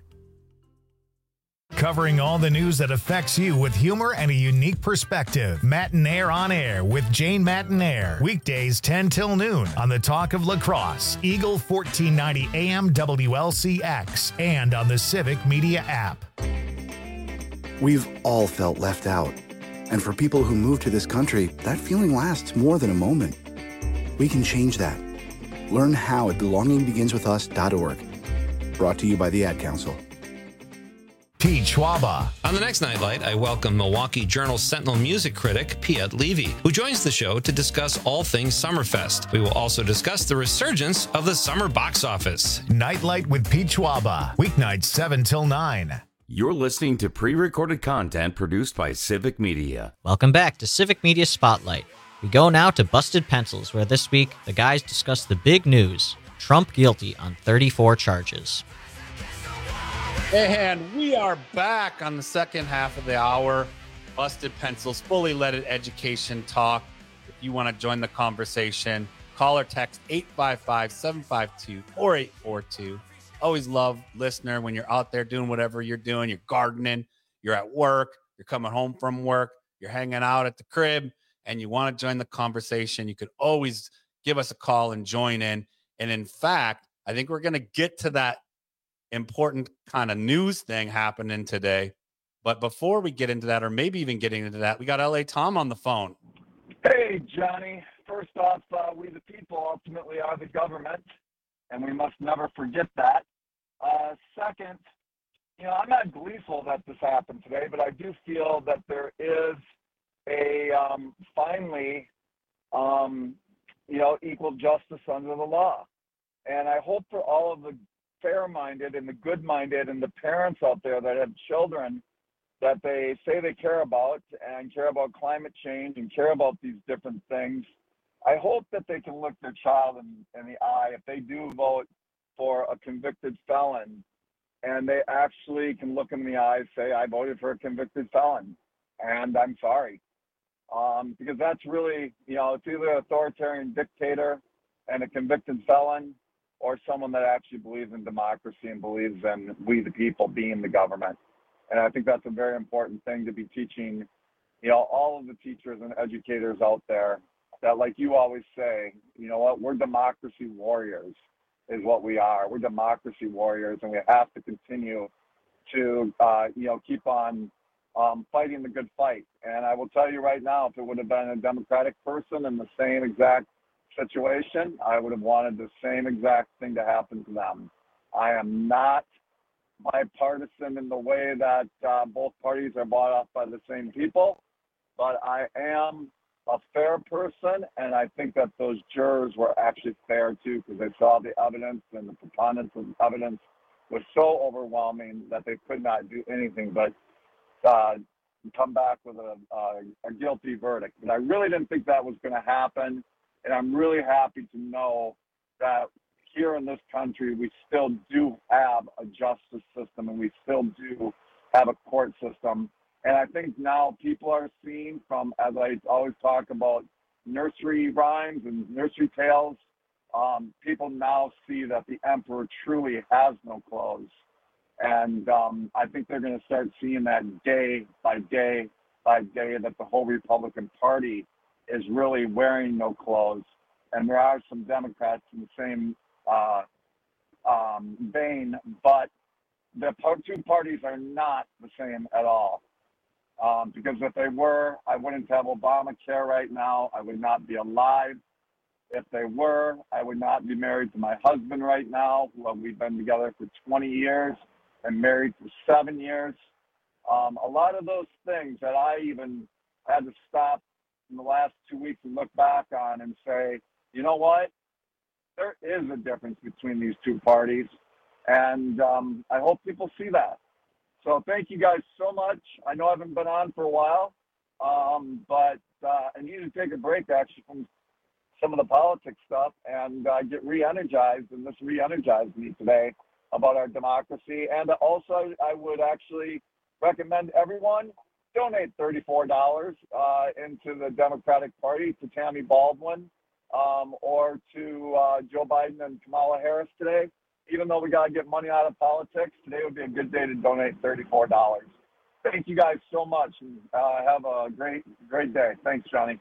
Covering all the news that affects you with humor and a unique perspective. Matinaire on Air with Jane Matinaire. Weekdays ten till noon on the Talk of Lacrosse, Eagle fourteen ninety A M W L C X, and on the Civic Media app. We've all felt left out. And for people who move to this country, that feeling lasts more than a moment. We can change that. Learn how at belonging begins with us dot org. Brought to you by the Ad Council. Pete Schwaba. On the next Nightlight, I welcome Milwaukee Journal Sentinel music critic Piet Levy, who joins the show to discuss all things Summerfest. We will also discuss the resurgence of the summer box office. Nightlight with Pete Schwaba. Weeknights seven till nine. You're listening to pre-recorded content produced by Civic Media. Welcome back to Civic Media Spotlight. We go now to Busted Pencils, where this week the guys discuss the big news: Trump guilty on thirty-four charges. And we are back on the second half of the hour. Busted Pencils, fully leaded education talk. If you want to join the conversation, call or text eight five five, seven five two, four eight four two. Always love listener when you're out there doing whatever you're doing. You're gardening, you're at work, you're coming home from work, you're hanging out at the crib, and you want to join the conversation. You could always give us a call and join in. And in fact, I think we're going to get to that important kind of news thing happening today. But before we get into that, or maybe even getting into that, we got L A Tom on the phone. Hey, Johnny. First off, uh, we the people ultimately are the government, and we must never forget that. Uh, second, you know, I'm not gleeful that this happened today, but I do feel that there is a um, finally, um, you know, equal justice under the law. And I hope for all of the fair-minded and the good-minded and the parents out there that have children that they say they care about and care about climate change and care about these different things, I hope that they can look their child in, in the eye if they do vote for a convicted felon, and they actually can look in the eye and say, I voted for a convicted felon, and I'm sorry. Um, because that's really, you know, it's either an authoritarian dictator and a convicted felon, or someone that actually believes in democracy and believes in we the people being the government. And I think that's a very important thing to be teaching, you know, all of the teachers and educators out there that, like you always say, you know what, we're democracy warriors is what we are. We're democracy warriors, and we have to continue to, uh, you know, keep on um, fighting the good fight. And I will tell you right now, if it would have been a Democratic person in the same exact situation, I would have wanted the same exact thing to happen to them. I am not bipartisan in the way that uh, both parties are bought off by the same people, but I am a fair person, and I think that those jurors were actually fair too, because they saw the evidence, and the preponderance of the evidence was so overwhelming that they could not do anything but uh, come back with a, uh, a guilty verdict. But I really didn't think that was going to happen, and I'm really happy to know that here in this country we still do have a justice system, and we still do have a court system. And I think now people are seeing from, as I always talk about, nursery rhymes and nursery tales, um, people now see that the emperor truly has no clothes. And um, I think they're going to start seeing that day by day by day, that the whole Republican Party is really wearing no clothes. And there are some Democrats in the same uh, um, vein, but the two parties are not the same at all. Um, because if they were, I wouldn't have Obamacare right now. I would not be alive. If they were, I would not be married to my husband right now. Well, we've been together for twenty years and married for seven years. Um, a lot of those things that I even had to stop in the last two weeks and look back on and say, you know what? There is a difference between these two parties. And um, I hope people see that. So thank you guys so much. I know I haven't been on for a while, um, but uh, I need to take a break actually from some of the politics stuff and uh, get re-energized, and this re-energized me today about our democracy. And also I would actually recommend everyone donate thirty-four dollars uh, into the Democratic Party to Tammy Baldwin um, or to uh, Joe Biden and Kamala Harris today. Even though we got to get money out of politics, today would be a good day to donate thirty-four dollars. Thank you guys so much, and uh, have a great, great day. Thanks, Johnny.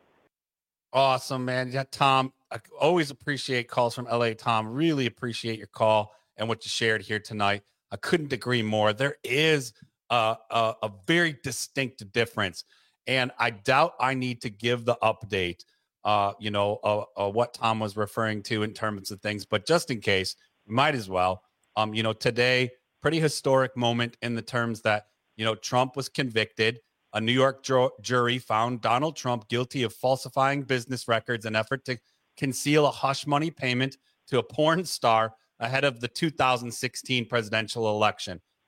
Awesome, man. Yeah, Tom, I always appreciate calls from L A. Tom, really appreciate your call and what you shared here tonight. I couldn't agree more. There is a, a, a very distinct difference, and I doubt I need to give the update, uh, you know, uh, uh, what Tom was referring to in terms of things, but just in case, might as well. Um, you know, today, pretty historic moment in the terms that, you know, Trump was convicted. A New York ju- jury found Donald Trump guilty of falsifying business records in an effort to conceal a hush money payment to a porn star ahead of the two thousand sixteen presidential election.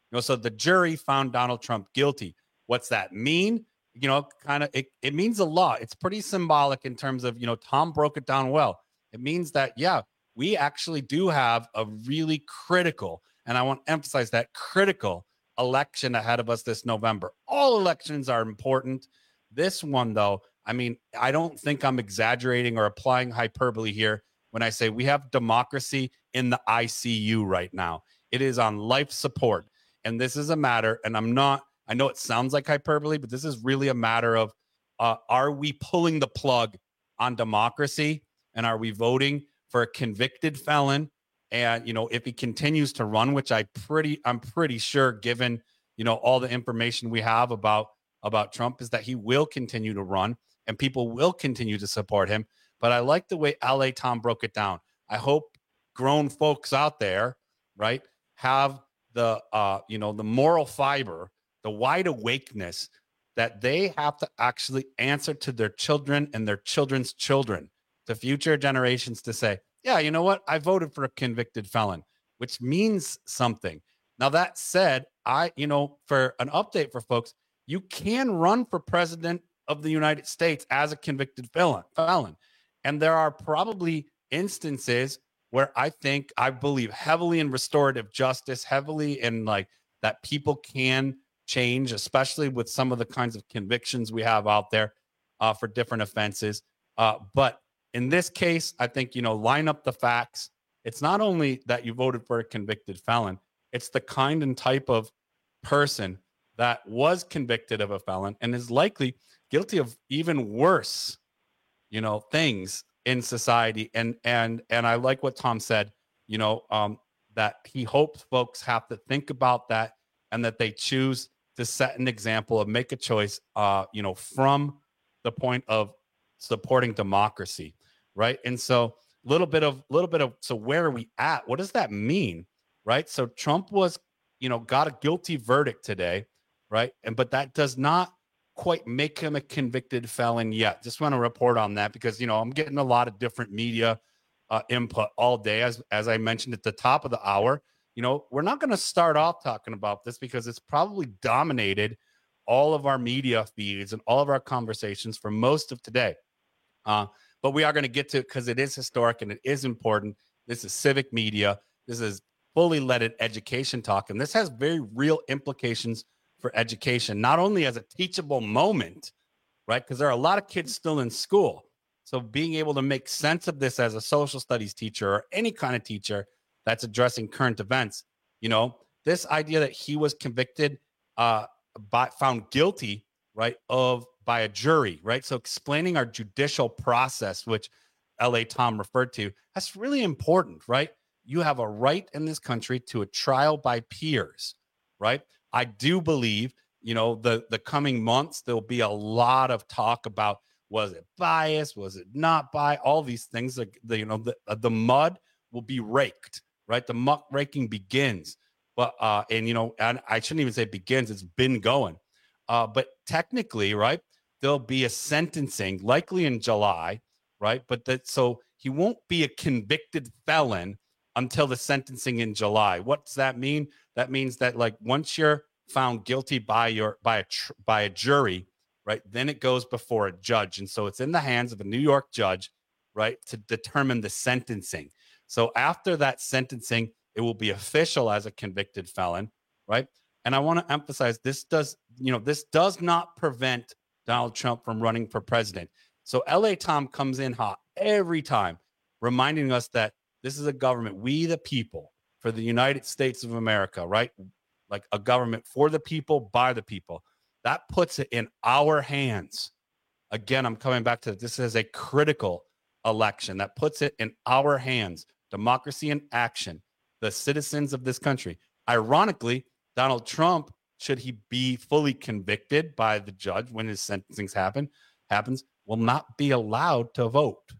You know, so the jury found Donald Trump guilty. What's that mean? You know, kind of, it, it means a lot. It's pretty symbolic in terms of, you know, Tom broke it down well. It means that, yeah, we actually do have a really critical, and I want to emphasize that, critical election ahead of us this November. All elections are important. This one, though, I mean, I don't think I'm exaggerating or applying hyperbole here when I say we have democracy in the I C U right now. It is on life support. And this is a matter, and I'm not, I know it sounds like hyperbole, but this is really a matter of, uh, are we pulling the plug on democracy? And are we voting for a convicted felon? And, you know, if he continues to run, which I pretty, I'm pretty sure, given, you know, all the information we have about, about Trump, is that he will continue to run and people will continue to support him. But I like the way L A Tom broke it down. I hope grown folks out there, right, have the, uh, you know, the moral fiber, the wide awakeness that they have to actually answer to their children and their children's children, to future generations, to say, yeah, you know what? I voted for a convicted felon, which means something. Now, that said, I, you know, for an update for folks, you can run for president of the United States as a convicted felon. felon. And there are probably instances where I think, I believe heavily in restorative justice, heavily in like that people can change, especially with some of the kinds of convictions we have out there uh, for different offenses. Uh, but in this case, I think, you know, line up the facts. It's not only that you voted for a convicted felon, it's the kind and type of person that was convicted of a felon and is likely guilty of even worse, you know, things in society. And, and, and I like what Tom said, you know, um, that he hopes folks have to think about that and that they choose to set an example of make a choice, uh, you know, from the point of supporting democracy. Right. And so a little bit of little bit of so where are we at? What does that mean? Right. So Trump was, you know, got a guilty verdict today. Right. And but that does not quite make him a convicted felon yet. Just want to report on that because, you know, I'm getting a lot of different media uh, input all day. As, as I mentioned at the top of the hour, you know, we're not going to start off talking about this because it's probably dominated all of our media feeds and all of our conversations for most of today. Uh, but we are going to get to it because it is historic and it is important. This is civic media. This is fully leaded education talk. And this has very real implications for education, not only as a teachable moment, right? Because there are a lot of kids still in school. So being able to make sense of this as a social studies teacher or any kind of teacher that's addressing current events, you know, this idea that he was convicted, uh, by, found guilty, right, of by a jury, right? So explaining our judicial process, which L A Tom referred to, that's really important, right? You have a right in this country to a trial by peers, right? I do believe, you know, the, the coming months, there'll be a lot of talk about, was it biased? Was it not biased? All these things, like the, you know, the, the mud will be raked, right? The muck raking begins. But, uh, and, you know, and I shouldn't even say begins, it's been going. Uh, but technically, right, there'll be a sentencing likely in July, right? But that, so he won't be a convicted felon until the sentencing in July. What does that mean? That means that like once you're found guilty by your by a tr- by a jury, right, then it goes before a judge, and so it's in the hands of a New York judge, right, to determine the sentencing. So after that sentencing, it will be official as a convicted felon, right? And I want to emphasize this does, you know, this does not prevent Donald Trump from running for president. So L A Tom comes in hot every time, reminding us that this is a government, we the people, for the United States of America, right? Like a government for the people, by the people. That puts it in our hands. Again, I'm coming back to this is a critical election that puts it in our hands. Democracy in action, the citizens of this country. Ironically, Donald Trump, should he be fully convicted by the judge when his sentencing happen, happens, will not be allowed to vote.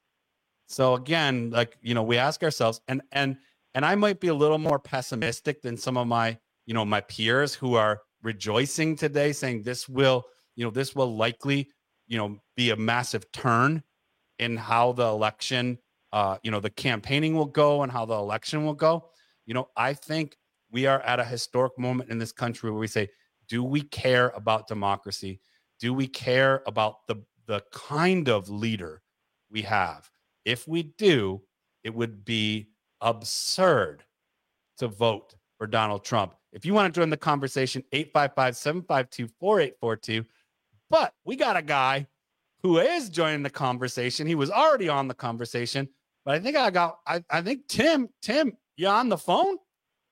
So again, like, you know, we ask ourselves, and and and I might be a little more pessimistic than some of my, you know, my peers who are rejoicing today, saying this will, you know, this will likely, you know, be a massive turn in how the election, uh, you know, the campaigning will go and how the election will go. You know, I think we are at a historic moment in this country where we say, do we care about democracy? Do we care about the, the kind of leader we have? If we do, it would be absurd to vote for Donald Trump. If you want to join the conversation, eight five five, seven five two, four eight four two. But we got a guy who is joining the conversation. He was already on the conversation, but I think I got, I, I think Tim, Tim, you on the phone?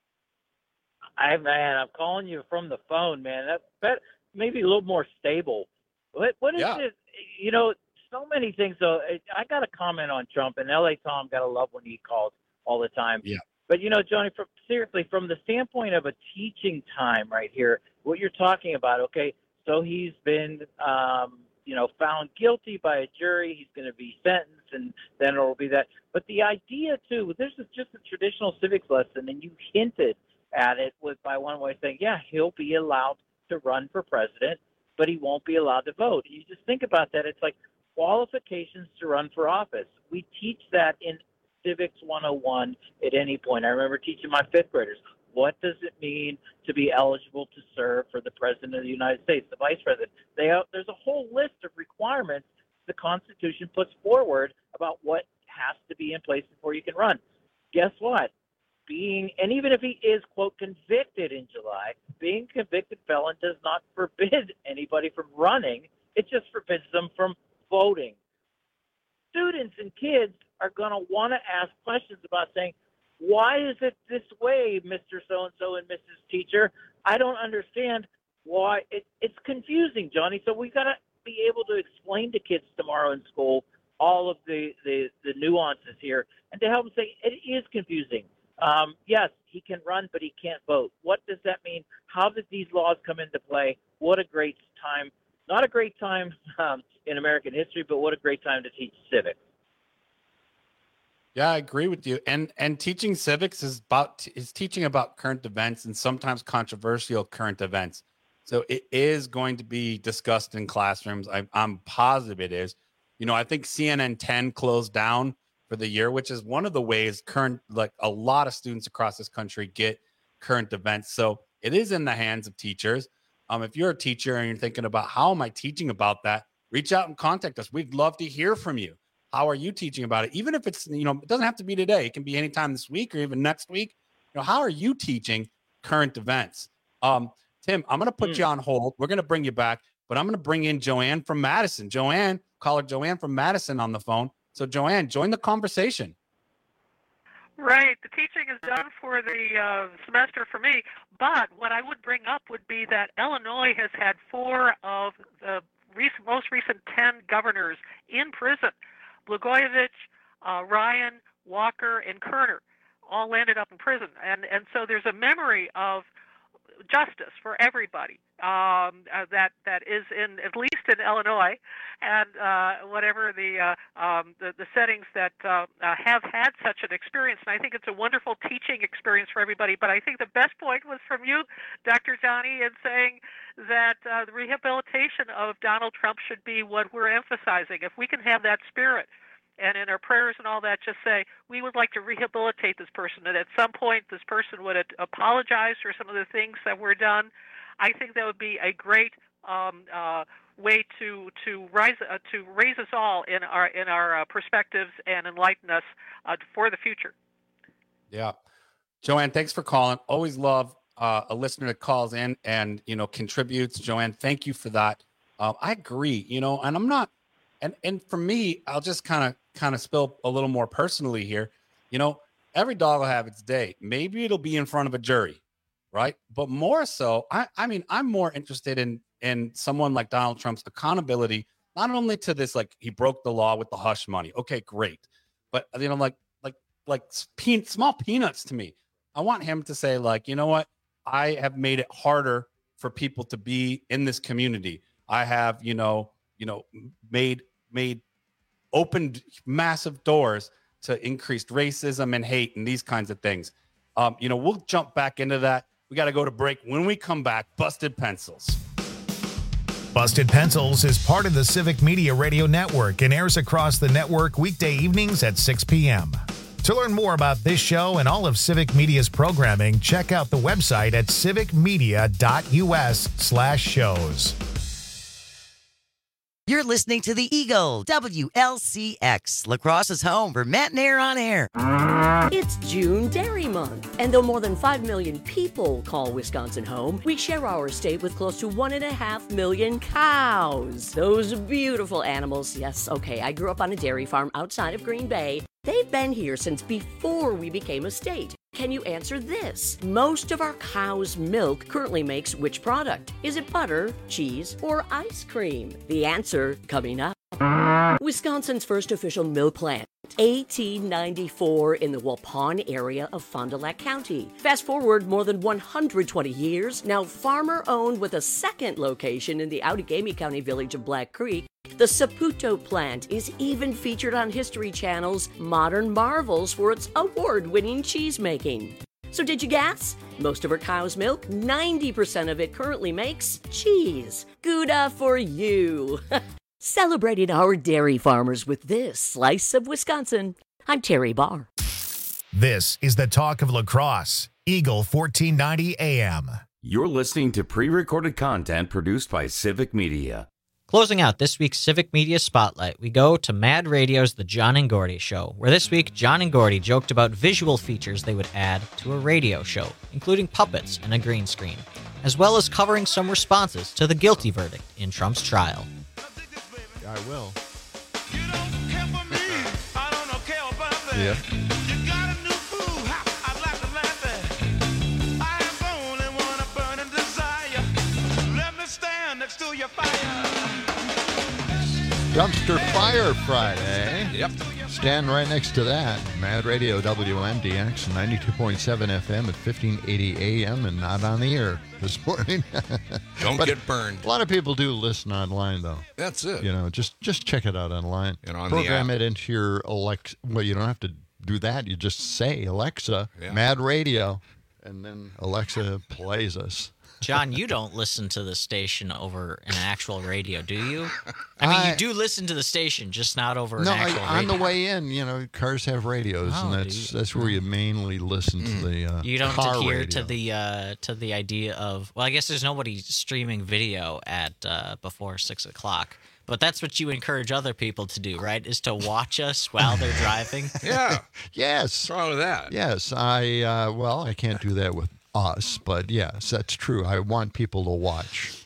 I, man, I'm calling you from the phone, man. That, that maybe a little more stable. What, what is Yeah. it? You know, so many things. So I got to comment on Trump, and L A Tom got to love when he calls all the time. Yeah. But, you know, Johnny, from, seriously, from the standpoint of a teaching time right here, what you're talking about, okay, so he's been, um, you know, found guilty by a jury. He's going to be sentenced, and then it will be that. But the idea, too, this is just a traditional civics lesson, and you hinted at it with by one way saying, yeah, he'll be allowed to run for president, but he won't be allowed to vote. You just think about that. It's like qualifications to run for office. We teach that in Civics one oh one at any point. I remember teaching my fifth graders, what does it mean to be eligible to serve for the president of the United States, the vice president? They have, there's a whole list of requirements the Constitution puts forward about what has to be in place before you can run. Guess what? Being, and even if he is, quote, convicted in July, being a convicted felon does not forbid anybody from running. It just forbids them from voting. Students and kids are going to want to ask questions about saying, why is it this way, Mister So-and-so and Missus Teacher? I don't understand why. It, it's confusing, Johnny. So we got to be able to explain to kids tomorrow in school all of the, the, the nuances here and to help them say it is confusing. Um, yes, he can run, but he can't vote. What does that mean? How did these laws come into play? What a great time. Not a great time um, in American history, but what a great time to teach civics. Yeah, I agree with you. And and teaching civics is about is teaching about current events and sometimes controversial current events. So it is going to be discussed in classrooms. I, I'm positive it is. You know, I think C N N ten closed down for the year, which is one of the ways current, like a lot of students across this country get current events. So it is in the hands of teachers. Um, if you're a teacher and you're thinking about how am I teaching about that, reach out and contact us. We'd love to hear from you. How are you teaching about it? Even if it's, you know, it doesn't have to be today. It can be anytime this week or even next week. You know, how are you teaching current events? Um, Tim, I'm going to put mm. you on hold. We're going to bring you back, but I'm going to bring in Joanne from Madison. Joanne, caller Joanne from Madison on the phone. So Joanne, join the conversation. Right. The teaching is done for the uh, semester for me. But what I would bring up would be that Illinois has had four of the recent, most recent ten governors in prison. Blagojevich, uh, Ryan, Walker, and Kerner all landed up in prison. And, and so there's a memory of justice for everybody um, uh, that that is in at least in Illinois, and uh, whatever the, uh, um, the the settings that uh, uh, have had such an experience. And I think it's a wonderful teaching experience for everybody. But I think the best point was from you, Doctor Johnny, in saying that uh, the rehabilitation of Donald Trump should be what we're emphasizing. If we can have that spirit, and in our prayers and all that, just say, we would like to rehabilitate this person, and at some point this person would apologize for some of the things that were done. I think that would be a great um, uh, way to to rise uh, to raise us all in our in our uh, perspectives and enlighten us uh, for the future. Yeah, Joanne, thanks for calling. Always love uh, a listener that calls in and you know contributes. Joanne, thank you for that. Uh, I agree. You know, and I'm not. And and for me, I'll just kind of kind of spill a little more personally here. You know, every dog will have its day. Maybe it'll be in front of a jury, right? But more so, I, I mean, I'm more interested in in someone like Donald Trump's accountability, not only to this, like he broke the law with the hush money. Okay, great. But, you know, like like like pe- small peanuts to me. I want him to say, like, you know what? I have made it harder for people to be in this community. I have, you know, you know, made made opened massive doors to increased racism and hate and these kinds of things. Um, you know, we'll jump back into that. We got to go to break. When we come back, Busted Pencils. Busted Pencils is part of the Civic Media Radio Network and airs across the network weekday evenings at six p.m. To learn more about this show and all of Civic Media's programming, check out the website at civicmedia.us slash shows. You're listening to The Eagle, W L C X, La Crosse's home for Matt and Air on Air. It's June Dairy Month, and though more than five million people call Wisconsin home, we share our state with close to one and a half million cows. Those beautiful animals. Yes, okay, I grew up on a dairy farm outside of Green Bay. They've been here since before we became a state. Can you answer this? Most of our cow's milk currently makes which product? Is it butter, cheese, or ice cream? The answer coming up. Wisconsin's first official milk plant, eighteen ninety-four, in the Waupun area of Fond du Lac County. Fast forward more than one hundred twenty years, now farmer-owned with a second location in the Outagamie County village of Black Creek. The Saputo plant is even featured on History Channel's Modern Marvels for its award-winning cheese making. So did you guess? Most of our cow's milk, ninety percent of it currently makes cheese. Gouda for you. Celebrating our dairy farmers with this slice of Wisconsin. I'm Terry Barr. This is the talk of La Crosse, Eagle fourteen ninety A M. You're listening to pre-recorded content produced by Civic Media. Closing out this week's Civic Media Spotlight, we go to Mad Radio's The John and Gordy Show, where this week John and Gordy joked about visual features they would add to a radio show, including puppets and a green screen, as well as covering some responses to the guilty verdict in Trump's trial. I will. Yeah. Dumpster Fire Friday. Yep. Stand right next to that. Mad Radio W M D X, ninety-two point seven F M at fifteen eighty A M and not on the air this morning. Don't But get burned. A lot of people do listen online, though. That's it. You know, just just check it out online. And on Program the app. it into your Alexa. Well, you don't have to do that. You just say, Alexa, Yeah. Mad Radio, and then Alexa plays us. John, you don't listen to the station over an actual radio, do you? I mean, I- you do listen to the station, just not over No, an actual I, on radio. the way in, you know, cars have radios, Oh, and do that's you? that's where you mainly listen to the uh, You don't car adhere radio. to the uh, to the idea of well, I guess there's nobody streaming video at uh, before six o'clock. But that's what you encourage other people to do, right? Is to watch us while they're driving. Yeah. Yes. What's wrong with that? Yes, I uh, well, I can't do that with us, but yes, that's true. I want people to watch.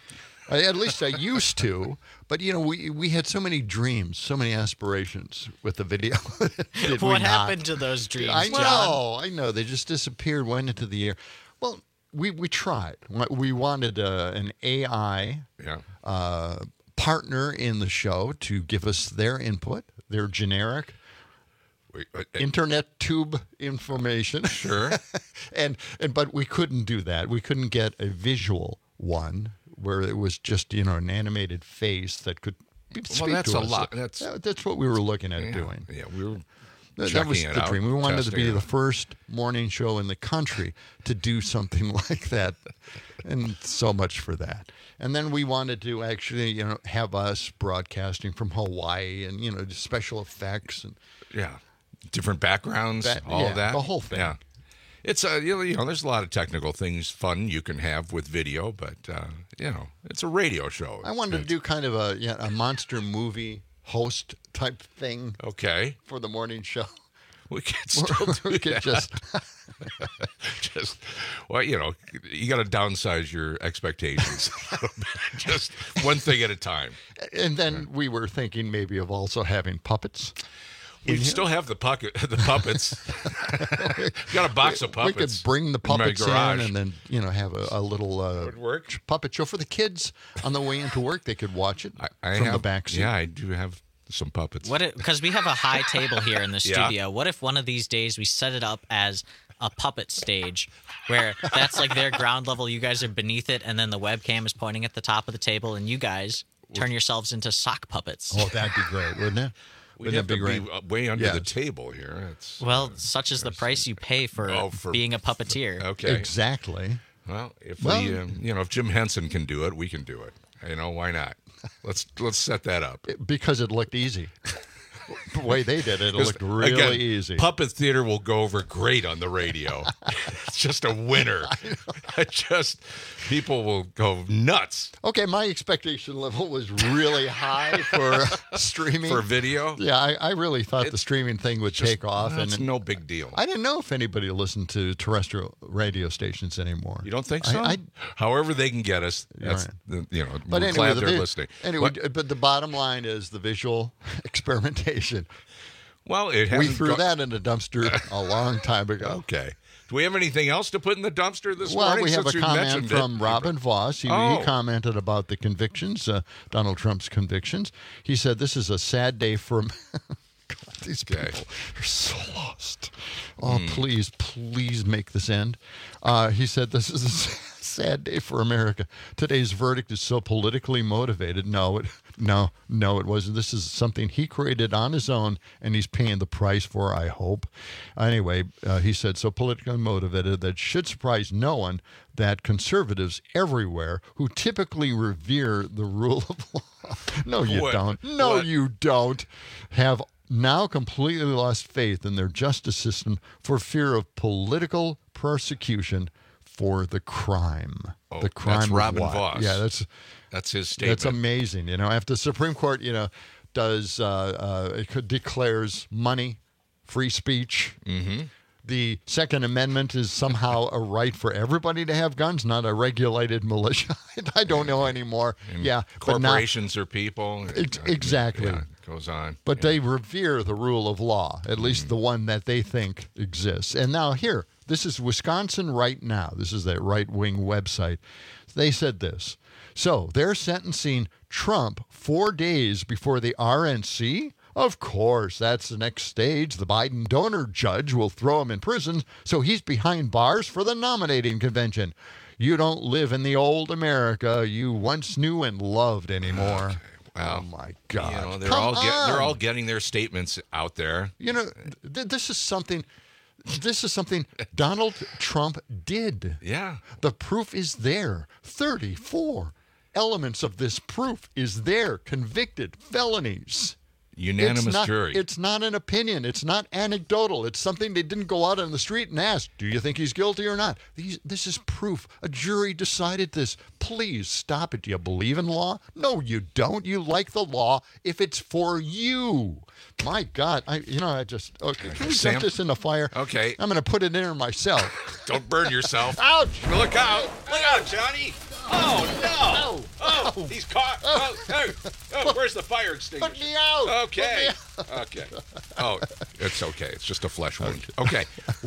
I, at least I used to, but you know, we we had so many dreams, so many aspirations with the video. Did we What not? happened to those dreams, I John? know, I know. They just disappeared, went into the air. Well, we we tried. We wanted uh, an A I Yeah. uh, partner in the show to give us their input, their generic Wait, uh, uh, internet tube information. Sure. and and but we couldn't do that. We couldn't get a visual one where it was just, you know, an animated face that could be, Well, speak that's to a us. lot. That's- Yeah, that's what we were looking at yeah, doing. Yeah, we were That, that checking was it the out, dream. We wanted to testing be it the out. first morning show in the country to do something like that, and so much for that. And then we wanted to actually, you know, have us broadcasting from Hawaii, and you know, just special effects and Yeah. Different backgrounds, That- all yeah, of that. the whole thing. Yeah. It's a you know, you know, there's a lot of technical things, fun you can have with video, but uh, you know, it's a radio show. I wanted to do kind of a yeah, a monster movie host type thing. Okay. For the morning show. We could still do we could that. just just well, you know, you got to downsize your expectations a little bit. Just one thing at a time. And then we were thinking maybe of also having puppets. We still have the puppet, the puppets. Got a box of puppets. We could bring the in my puppets in, garage. and then, you know, have a, a little uh, Would work. puppet show for the kids on the way into work. They could watch it I, I from have, the back seat. Yeah, I do have some puppets. What? Because we have a high table here in the Yeah. studio. What if one of these days we set it up as a puppet stage, where that's like their ground level, you guys are beneath it, and then the webcam is pointing at the top of the table, and you guys turn yourselves into sock puppets. Oh, that'd be great, wouldn't it? We'd Wouldn't have that be to great? be uh, way under Yeah. the table here. It's, Well, such is the price you pay for, Oh, for- being a puppeteer. okay. Exactly. Well, if Well- we, um, you know, if Jim Henson can do it, we can do it. You know, why not? Let's let's set that up. Because it looked easy. The way they did it, it looked really again, easy. Puppet theater will go over great on the radio. It's just a winner. I just people will go nuts. Okay, my expectation level was really high for streaming. For video? Yeah, I, I really thought it's, the streaming thing would just, take off. That's and no big deal. I didn't know if anybody listened to terrestrial radio stations anymore. You don't think so? I, I, However they can get us, that's, right. you know, but we're anyway, glad the, they're listening. Anyway, what? But the bottom line is the visual experimentation. Well, it we hasn't threw go- that in the dumpster a long time ago. Okay. Do we have anything else to put in the dumpster this well, morning? Well, we have since a comment from it? Robin Voss. He, oh. he commented about the convictions, uh, Donald Trump's convictions. He said, this is a sad day for... God, these okay. people are so lost. Oh, mm. please, please make this end. Uh, he said, this is a sad day for America. Today's verdict is so politically motivated. No, it, no, no, it wasn't. This is something he created on his own, and he's paying the price for, I hope. Anyway, uh, he said, so politically motivated that it should surprise no one that conservatives everywhere who typically revere the rule of law, no, you what? don't. No, what? you don't, have now completely lost faith in their justice system for fear of political persecution for the crime. Oh, the crime that's of Robin what? Voss. Yeah, that's that's his statement. That's amazing. You know, after the Supreme Court, you know, does uh, uh, it could, declares money free speech. Mm-hmm. The Second Amendment is somehow a right for everybody to have guns, not a regulated militia. I don't know anymore. And yeah, corporations are people. Ex- exactly. Yeah, it goes on. But yeah. they revere the rule of law, at least mm. the one that they think exists. And now here, this is Wisconsin Right Now. This is that right-wing website. They said this. So they're sentencing Trump four days before the R N C? Of course, that's the next stage. The Biden donor judge will throw him in prison, so he's behind bars for the nominating convention. You don't live in the old America you once knew and loved anymore. Okay. Well, oh my God! You know, they're Come all get, on. they're all getting their statements out there. You know, th- this is something. This is something Donald Trump did. Yeah, the proof is there. thirty-four elements of this proof is there. Convicted felonies. Unanimous it's not, jury. It's not an opinion. It's not anecdotal. It's something they didn't go out on the street and ask, do you think he's guilty or not? These, this is proof. A jury decided this. Please stop it. Do you believe in law? No, you don't. You like the law if it's for you. My God. I, you know, I just, okay, can we Sam, set this in the fire? Okay. I'm going to put it in there myself. Don't burn yourself. Ouch. Look out. Look out, Johnny. Oh, no. Oh, oh. he's caught. Oh, oh, oh, where's the fire extinguisher? Put me out. Okay. Put me out. Okay. Oh, it's okay. It's just a flesh wound. Okay.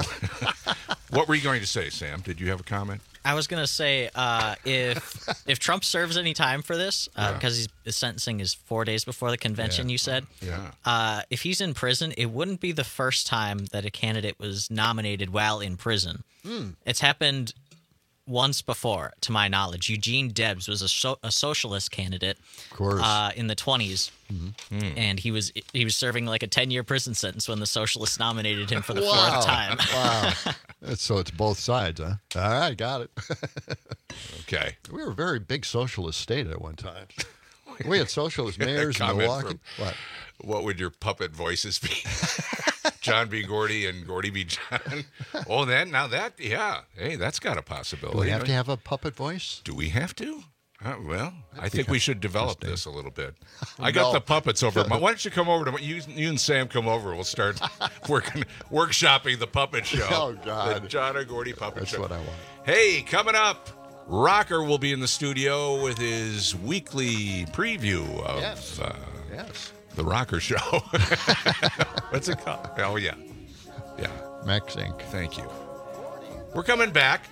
What were you going to say, Sam? Did you have a comment? I was going to say uh, if if Trump serves any time for this, uh, Yeah. because he's, his sentencing is four days before the convention, Yeah. you said, Yeah. uh, if he's in prison, it wouldn't be the first time that a candidate was nominated while in prison. Mm. It's happened once before, to my knowledge. Eugene Debs was a, so, a socialist candidate Of course. uh, in the twenties, Mm-hmm. and he was he was serving like a ten-year prison sentence when the socialists nominated him for the Wow. fourth time. Wow. So it's both sides, huh? All right, got it. Okay. We were a very big socialist state at one time. We had socialist mayors in Comment Milwaukee. from- What? What would your puppet voices be? John B. Gordy and Gordy B. John. Oh, that now that yeah. Hey, that's got a possibility. Do we have to have a puppet voice? Do we have to? Uh, well, I think we should develop this a little bit. I No. got the puppets over. My, why don't you come over to you? You and Sam come over. We'll start working, workshopping the puppet show. Oh, God. The John and Gordy puppet That's show. what I want. Hey, coming up, Rocker will be in the studio with his weekly preview of Yes. uh, Yes. the Rocker Show. What's it called? Oh yeah, yeah. Max Incorporated. Thank you. We're coming back.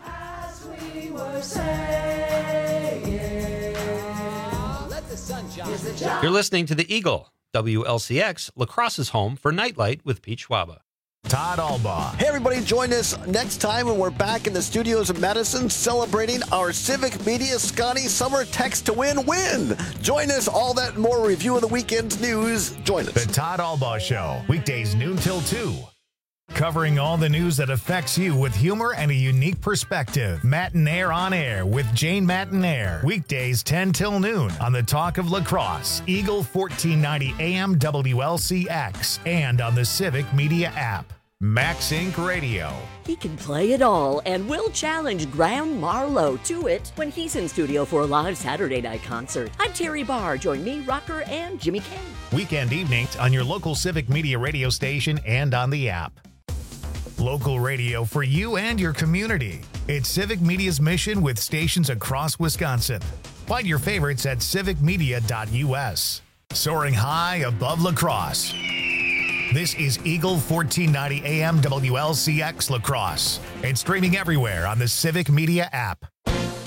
You're listening to The Eagle, W L C X, La Crosse's home for Nightlight with Pete Schwaba. Todd Albaugh. Hey, everybody, join us next time when we're back in the studios of Madison celebrating our Civic Media Scotty Summer Text to Win win. Join us, all that and more review of the weekend's news. Join us. The Todd Albaugh Show, weekdays noon till two. Covering all the news that affects you with humor and a unique perspective. Matinaire on Air with Jane Matinaire. Weekdays ten till noon on the Talk of Lacrosse, Eagle fourteen ninety A M W L C X, and on the Civic Media app. Max Incorporated. Radio. He can play it all and will challenge Graham Marlowe to it when he's in studio for a live Saturday night concert. I'm Terry Barr. Join me, Rocker, and Jimmy Kane. Weekend evenings on your local Civic Media radio station and on the app. Local radio for you and your community. It's Civic Media's mission with stations across Wisconsin. Find your favorites at civic media dot U S. Soaring high above lacrosse. This is Eagle fourteen ninety A M W L C X Lacrosse. It's streaming everywhere on the Civic Media app.